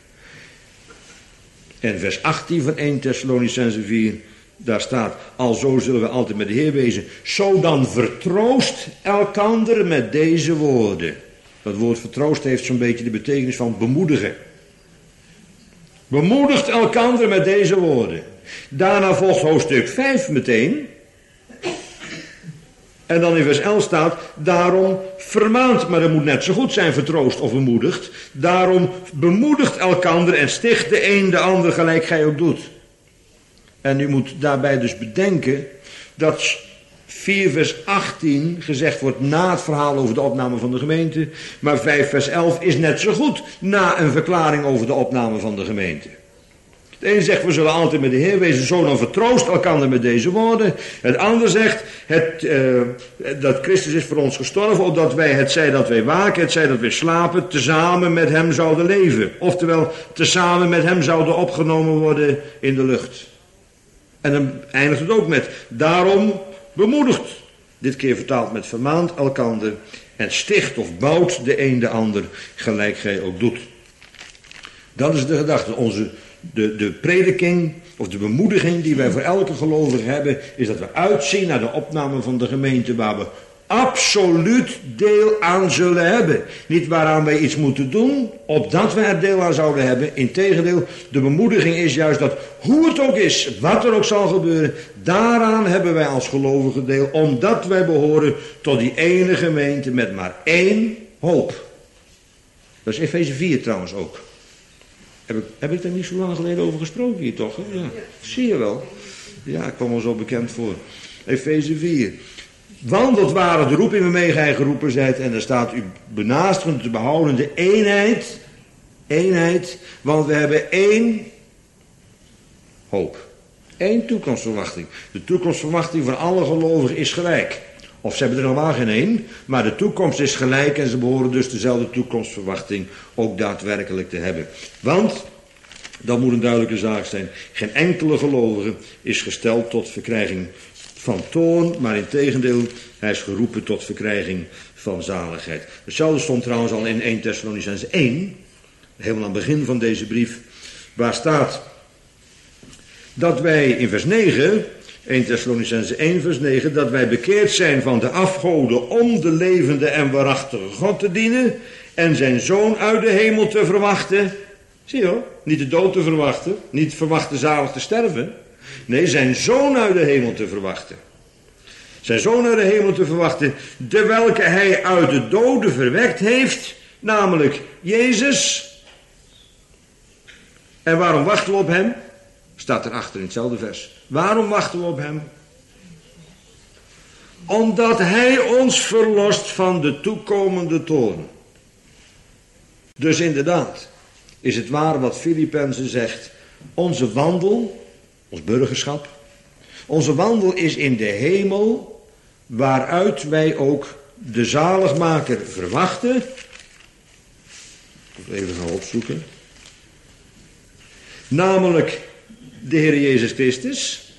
En vers 18 van 1 Thessalonicenzen 4, daar staat: alzo zullen we altijd met de Heer wezen. Zo dan vertroost elkander met deze woorden. Dat woord vertroost heeft zo'n beetje de betekenis van bemoedigen. Bemoedigt elkander met deze woorden. Daarna volgt hoofdstuk 5 meteen. En dan in vers 11 staat: daarom vermaant, maar dat moet net zo goed zijn vertroost of bemoedigd. Daarom bemoedigt elkander en sticht de een de ander gelijk gij ook doet. En u moet daarbij dus bedenken dat 4 vers 18 gezegd wordt na het verhaal over de opname van de gemeente. Maar 5 vers 11 is net zo goed na een verklaring over de opname van de gemeente. De een zegt: we zullen altijd met de Heer wezen, zo dan vertroost elkander met deze woorden. Het ander zegt dat Christus is voor ons gestorven, opdat wij, hetzij dat wij waken, hetzij dat wij slapen, tezamen met hem zouden leven. Oftewel, tezamen met hem zouden opgenomen worden in de lucht. En dan eindigt het ook met: daarom bemoedigt, dit keer vertaald met vermaant elkander, en sticht of bouwt de een de ander gelijk gij ook doet. Dat is de gedachte. De prediking of de bemoediging die wij voor elke gelovige hebben, is dat we uitzien naar de opname van de gemeente waar we absoluut deel aan zullen hebben. Niet waaraan wij iets moeten doen, opdat we er deel aan zouden hebben. Integendeel, de bemoediging is juist dat hoe het ook is, wat er ook zal gebeuren, daaraan hebben wij als gelovigen deel, omdat wij behoren tot die ene gemeente met maar één hoop. Dat is Efeze 4 trouwens ook. Heb ik daar niet zo lang geleden over gesproken hier toch? Hè? Ja. Zie je wel. Ja, ik kwam al zo bekend voor. Efeze 4. Wandelt waren de roeping waarmee gij geroepen zijt. En er staat: u benaasten te behouden de eenheid. Eenheid. Want we hebben één hoop. Eén toekomstverwachting. De toekomstverwachting van alle gelovigen is gelijk. Of ze hebben er normaal geen één. Maar de toekomst is gelijk. En ze behoren dus dezelfde toekomstverwachting ook daadwerkelijk te hebben. Want, dat moet een duidelijke zaak zijn, geen enkele gelovige is gesteld tot verkrijging van toorn, maar integendeel, hij is geroepen tot verkrijging van zaligheid. Hetzelfde stond trouwens al in 1 Thessalonicenzen 1, helemaal aan het begin van deze brief, waar staat dat wij in vers 9, 1 Thessalonicenzen 1 vers 9, dat wij bekeerd zijn van de afgoden om de levende en waarachtige God te dienen en zijn zoon uit de hemel te verwachten. Zie je hoor, niet de dood te verwachten, niet verwachten zalig te sterven. Nee, zijn zoon uit de hemel te verwachten. Zijn zoon uit de hemel te verwachten, de welke hij uit de doden verwekt heeft, namelijk Jezus. En waarom wachten we op hem? Staat erachter in hetzelfde vers. Waarom wachten we op hem? Omdat hij ons verlost van de toekomende toorn. Dus inderdaad, is het waar wat Filippenzen zegt. Onze wandel, ons burgerschap, onze wandel is in de hemel, waaruit wij ook de zaligmaker verwachten. Ik moet even gaan opzoeken. Namelijk de Heer Jezus Christus,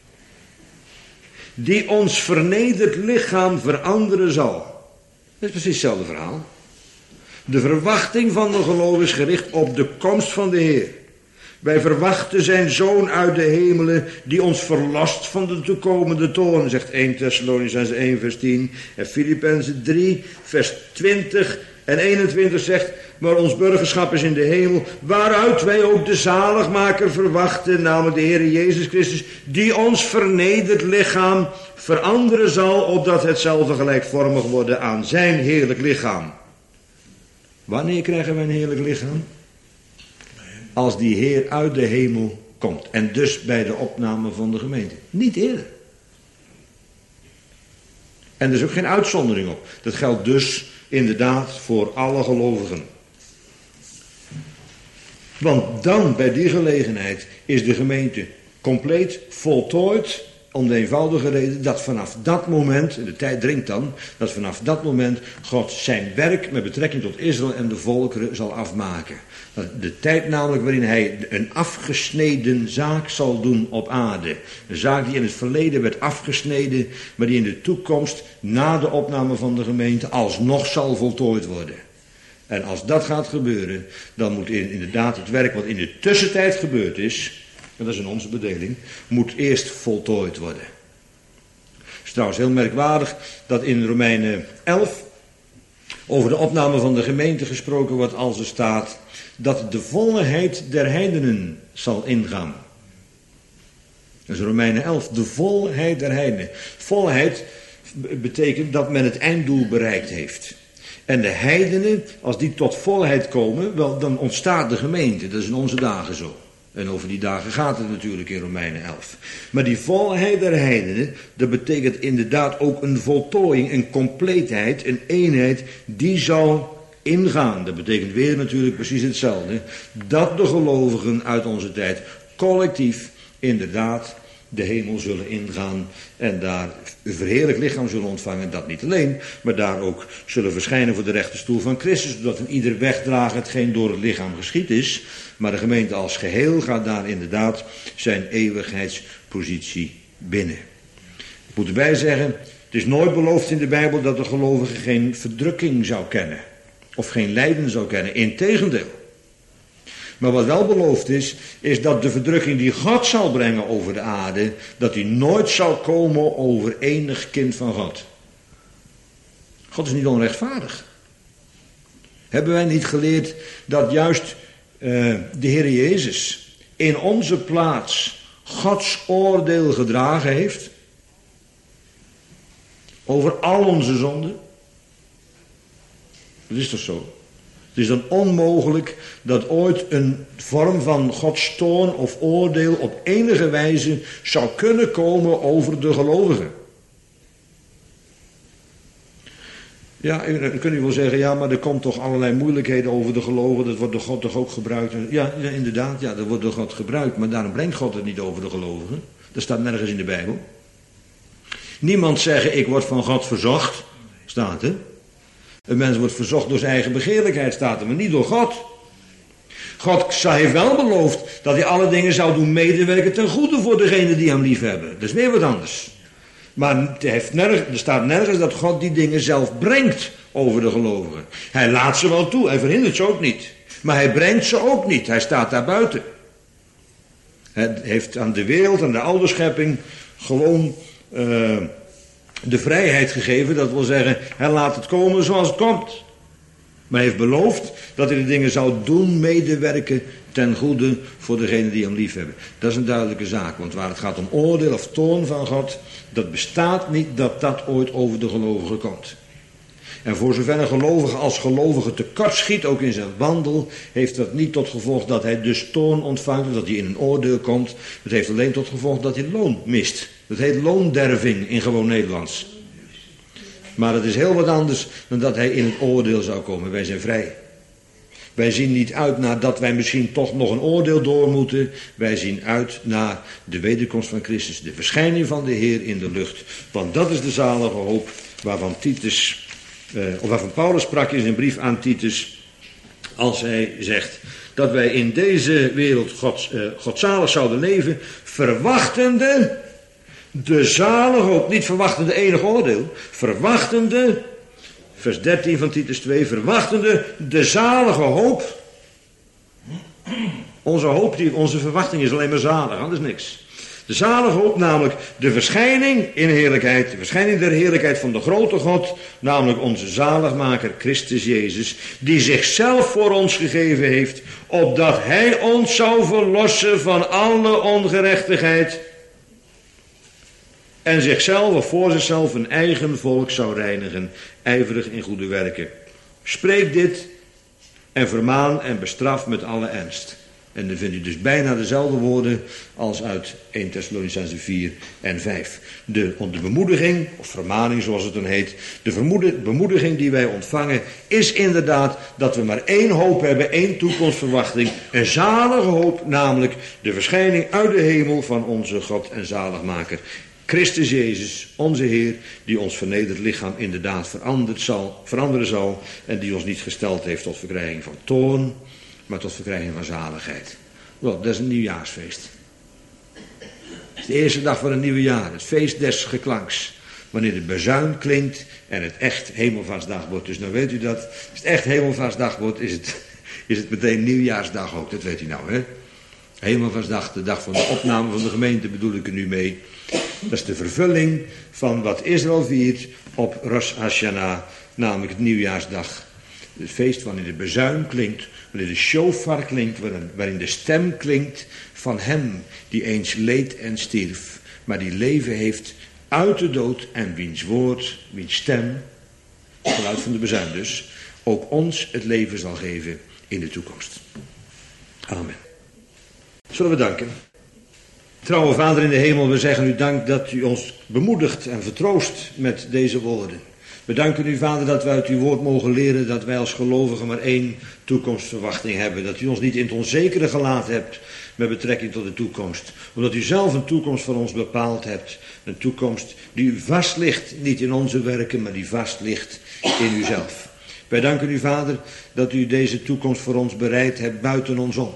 die ons vernederd lichaam veranderen zal. Dat is precies hetzelfde verhaal. De verwachting van de geloof is gericht op de komst van de Heer. Wij verwachten zijn zoon uit de hemelen, die ons verlost van de toekomende toorn, zegt 1 Thessalonicenzen 1 vers 10. En Filippenzen 3 vers 20 en 21 zegt: maar ons burgerschap is in de hemel, waaruit wij ook de zaligmaker verwachten, namelijk de Heer Jezus Christus, die ons vernederd lichaam veranderen zal, opdat hetzelfde gelijkvormig worden aan zijn heerlijk lichaam. Wanneer krijgen wij een heerlijk lichaam? Als die Heer uit de hemel komt. En dus bij de opname van de gemeente. Niet eerder. En er is ook geen uitzondering op. Dat geldt dus inderdaad voor alle gelovigen. Want dan, bij die gelegenheid, is de gemeente compleet, voltooid, Om de eenvoudige reden dat vanaf dat moment, en de tijd dringt dan, dat vanaf dat moment God zijn werk met betrekking tot Israël en de volkeren zal afmaken. De tijd namelijk waarin hij een afgesneden zaak zal doen op aarde. Een zaak die in het verleden werd afgesneden, maar die in de toekomst na de opname van de gemeente alsnog zal voltooid worden. En als dat gaat gebeuren, dan moet inderdaad het werk wat in de tussentijd gebeurd is, en dat is in onze bedeling, moet eerst voltooid worden. Het is trouwens heel merkwaardig dat in Romeinen 11 over de opname van de gemeente gesproken wordt als er staat dat de volheid der heidenen zal ingaan. Dat is Romeinen 11, de volheid der heidenen. Volheid betekent dat men het einddoel bereikt heeft. En de heidenen, als die tot volheid komen, wel, dan ontstaat de gemeente. Dat is in onze dagen zo. En over die dagen gaat het natuurlijk in Romeinen 11. Maar die volheid der heidenen, dat betekent inderdaad ook een voltooiing, een compleetheid, een eenheid, die zal ingaan. Dat betekent weer natuurlijk precies hetzelfde. Dat de gelovigen uit onze tijd collectief inderdaad de hemel zullen ingaan en daar een verheerlijk lichaam zullen ontvangen. Dat niet alleen, maar daar ook zullen verschijnen voor de rechterstoel van Christus, zodat een ieder wegdraagt hetgeen door het lichaam geschied is. Maar de gemeente als geheel gaat daar inderdaad zijn eeuwigheidspositie binnen. Ik moet erbij zeggen, het is nooit beloofd in de Bijbel dat de gelovige geen verdrukking zou kennen. Of geen lijden zou kennen. Integendeel. Maar wat wel beloofd is dat de verdrukking die God zal brengen over de aarde, dat die nooit zal komen over enig kind van God. God is niet onrechtvaardig. Hebben wij niet geleerd dat juist de Heer Jezus in onze plaats Gods oordeel gedragen heeft? Over al onze zonden? Dat is toch zo? Het is dan onmogelijk dat ooit een vorm van Gods toorn of oordeel op enige wijze zou kunnen komen over de gelovigen. Ja, dan kun je wel zeggen, ja, maar er komt toch allerlei moeilijkheden over de gelovigen, dat wordt door God toch ook gebruikt? Ja, inderdaad, ja, dat wordt door God gebruikt, maar daarom brengt God het niet over de gelovigen. Dat staat nergens in de Bijbel. Niemand zeggen, ik word van God verzocht, staat er. Een mens wordt verzocht door zijn eigen begeerlijkheid, staat er, maar niet door God. God heeft wel beloofd dat hij alle dingen zou doen medewerken ten goede voor degenen die hem lief hebben. Dat is weer wat anders. Maar er staat nergens dat God die dingen zelf brengt over de gelovigen. Hij laat ze wel toe, hij verhindert ze ook niet. Maar hij brengt ze ook niet, hij staat daar buiten. Hij heeft aan de wereld, aan de oude schepping, gewoon de vrijheid gegeven. Dat wil zeggen, hij laat het komen zoals het komt. Maar hij heeft beloofd dat hij de dingen zou doen medewerken ten goede voor degenen die hem lief hebben. Dat is een duidelijke zaak, want waar het gaat om oordeel of toorn van God, dat bestaat niet dat dat ooit over de gelovigen komt. En voor zover een gelovige als gelovige tekort schiet, ook in zijn wandel, heeft dat niet tot gevolg dat hij dus toorn ontvangt, dat hij in een oordeel komt. Het heeft alleen tot gevolg dat hij loon mist. Dat heet loonderving in gewoon Nederlands. Maar het is heel wat anders dan dat hij in het oordeel zou komen. Wij zijn vrij. Wij zien niet uit naar dat wij misschien toch nog een oordeel door moeten. Wij zien uit naar de wederkomst van Christus, de verschijning van de Heer in de lucht. Want dat is de zalige hoop waarvan Paulus sprak in zijn brief aan Titus, als hij zegt dat wij in deze wereld godzalig zouden leven, verwachtende de zalige hoop, niet verwachtende enig oordeel, verwachtende, vers 13 van Titus 2, verwachtende de zalige hoop. Onze verwachting is alleen maar zalig, anders niks. De zalige hoop, namelijk de verschijning in heerlijkheid, de verschijning der heerlijkheid van de grote God, namelijk onze zaligmaker Christus Jezus, die zichzelf voor ons gegeven heeft, opdat hij ons zou verlossen van alle ongerechtigheid en zichzelf of voor zichzelf een eigen volk zou reinigen, ijverig in goede werken. Spreek dit en vermaan en bestraf met alle ernst. En dan vindt u dus bijna dezelfde woorden als uit 1 Thessalonicenzen 4 en 5. De bemoediging, of vermaning zoals het dan heet, de bemoediging die wij ontvangen is inderdaad dat we maar één hoop hebben, één toekomstverwachting. Een zalige hoop, namelijk de verschijning uit de hemel van onze God en zaligmaker. Christus Jezus, onze Heer, die ons vernederd lichaam inderdaad veranderen zal en die ons niet gesteld heeft tot verkrijging van toorn, maar tot verkrijging van zaligheid. Wel, dat is een nieuwjaarsfeest. Het is de eerste dag van het nieuwe jaar, het feest des geklanks. Wanneer de bazuin klinkt en het echt hemelvaartsdag wordt. Dus dan weet u dat, als het echt hemelvaartsdag wordt, is het meteen nieuwjaarsdag ook. Dat weet u nou, hè? Hemelvaartsdag, de dag van de opname van de gemeente bedoel ik er nu mee. Dat is de vervulling van wat Israël viert op Rosh Hashanah, namelijk het nieuwjaarsdag. Het feest wanneer de bazuin klinkt, wanneer de shofar klinkt, waarin de stem klinkt van hem die eens leed en stierf, maar die leven heeft uit de dood en wiens woord, wiens stem, geluid van de bazuin dus, ook ons het leven zal geven in de toekomst. Amen. Zullen we danken. Trouwe Vader in de hemel, we zeggen u dank dat u ons bemoedigt en vertroost met deze woorden. We danken u, Vader, dat wij uit uw woord mogen leren dat wij als gelovigen maar één toekomstverwachting hebben. Dat u ons niet in het onzekere gelaten hebt met betrekking tot de toekomst. Omdat u zelf een toekomst voor ons bepaald hebt. Een toekomst die u vast ligt, niet in onze werken, maar die vast ligt in uzelf. Wij danken u, Vader, dat u deze toekomst voor ons bereid hebt buiten ons om.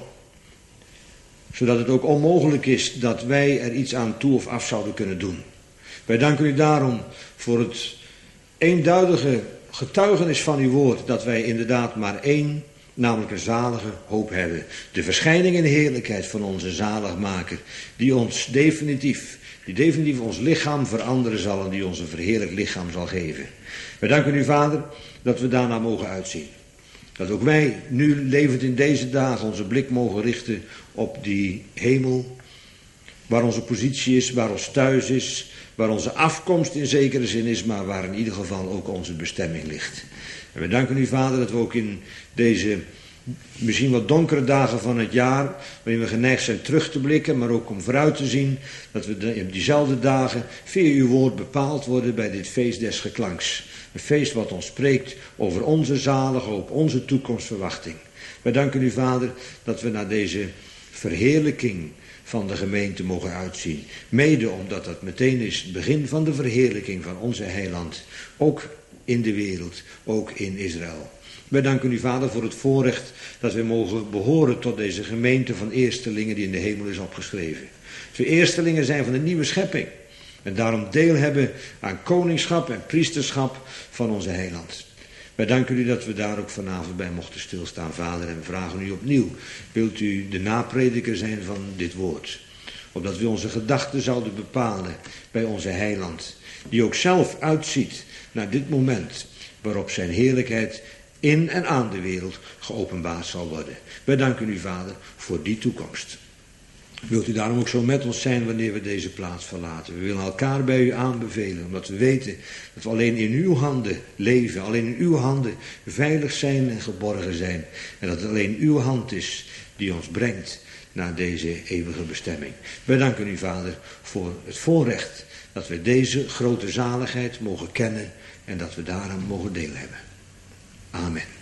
Zodat het ook onmogelijk is dat wij er iets aan toe of af zouden kunnen doen. Wij danken u daarom voor het eenduidige getuigenis van uw woord, dat wij inderdaad maar één, namelijk een zalige hoop hebben. De verschijning in de heerlijkheid van onze zaligmaker, die definitief ons lichaam veranderen zal en die ons een verheerlijk lichaam zal geven. Wij danken u, Vader, dat we daarna mogen uitzien. Dat ook wij, nu levend in deze dagen, onze blik mogen richten op die hemel, waar onze positie is, waar ons thuis is, waar onze afkomst in zekere zin is, maar waar in ieder geval ook onze bestemming ligt. En we danken u, Vader, dat we ook in deze misschien wat donkere dagen van het jaar, waarin we geneigd zijn terug te blikken, maar ook om vooruit te zien, dat we in diezelfde dagen via uw woord bepaald worden bij dit feest des geklanks. Een feest wat ons spreekt over onze zalige hoop, onze toekomstverwachting. Wij danken u, Vader, dat we naar deze verheerlijking van de gemeente mogen uitzien. Mede omdat dat meteen is het begin van de verheerlijking van onze heiland. Ook in de wereld, ook in Israël. Wij danken u, Vader, voor het voorrecht dat wij mogen behoren tot deze gemeente van eerstelingen die in de hemel is opgeschreven. Dat we eerstelingen zijn van de nieuwe schepping. En daarom deel hebben aan koningschap en priesterschap van onze heiland. Wij danken u dat we daar ook vanavond bij mochten stilstaan, Vader. En vragen u opnieuw, wilt u de naprediker zijn van dit woord? Opdat we onze gedachten zouden bepalen bij onze heiland. Die ook zelf uitziet naar dit moment waarop zijn heerlijkheid in en aan de wereld geopenbaard zal worden. Wij danken u, Vader, voor die toekomst. Wilt u daarom ook zo met ons zijn wanneer we deze plaats verlaten. We willen elkaar bij u aanbevelen, omdat we weten dat we alleen in uw handen leven, alleen in uw handen veilig zijn en geborgen zijn. En dat het alleen uw hand is die ons brengt naar deze eeuwige bestemming. Wij danken u, Vader, voor het voorrecht dat we deze grote zaligheid mogen kennen en dat we daaraan mogen deel hebben. Amen.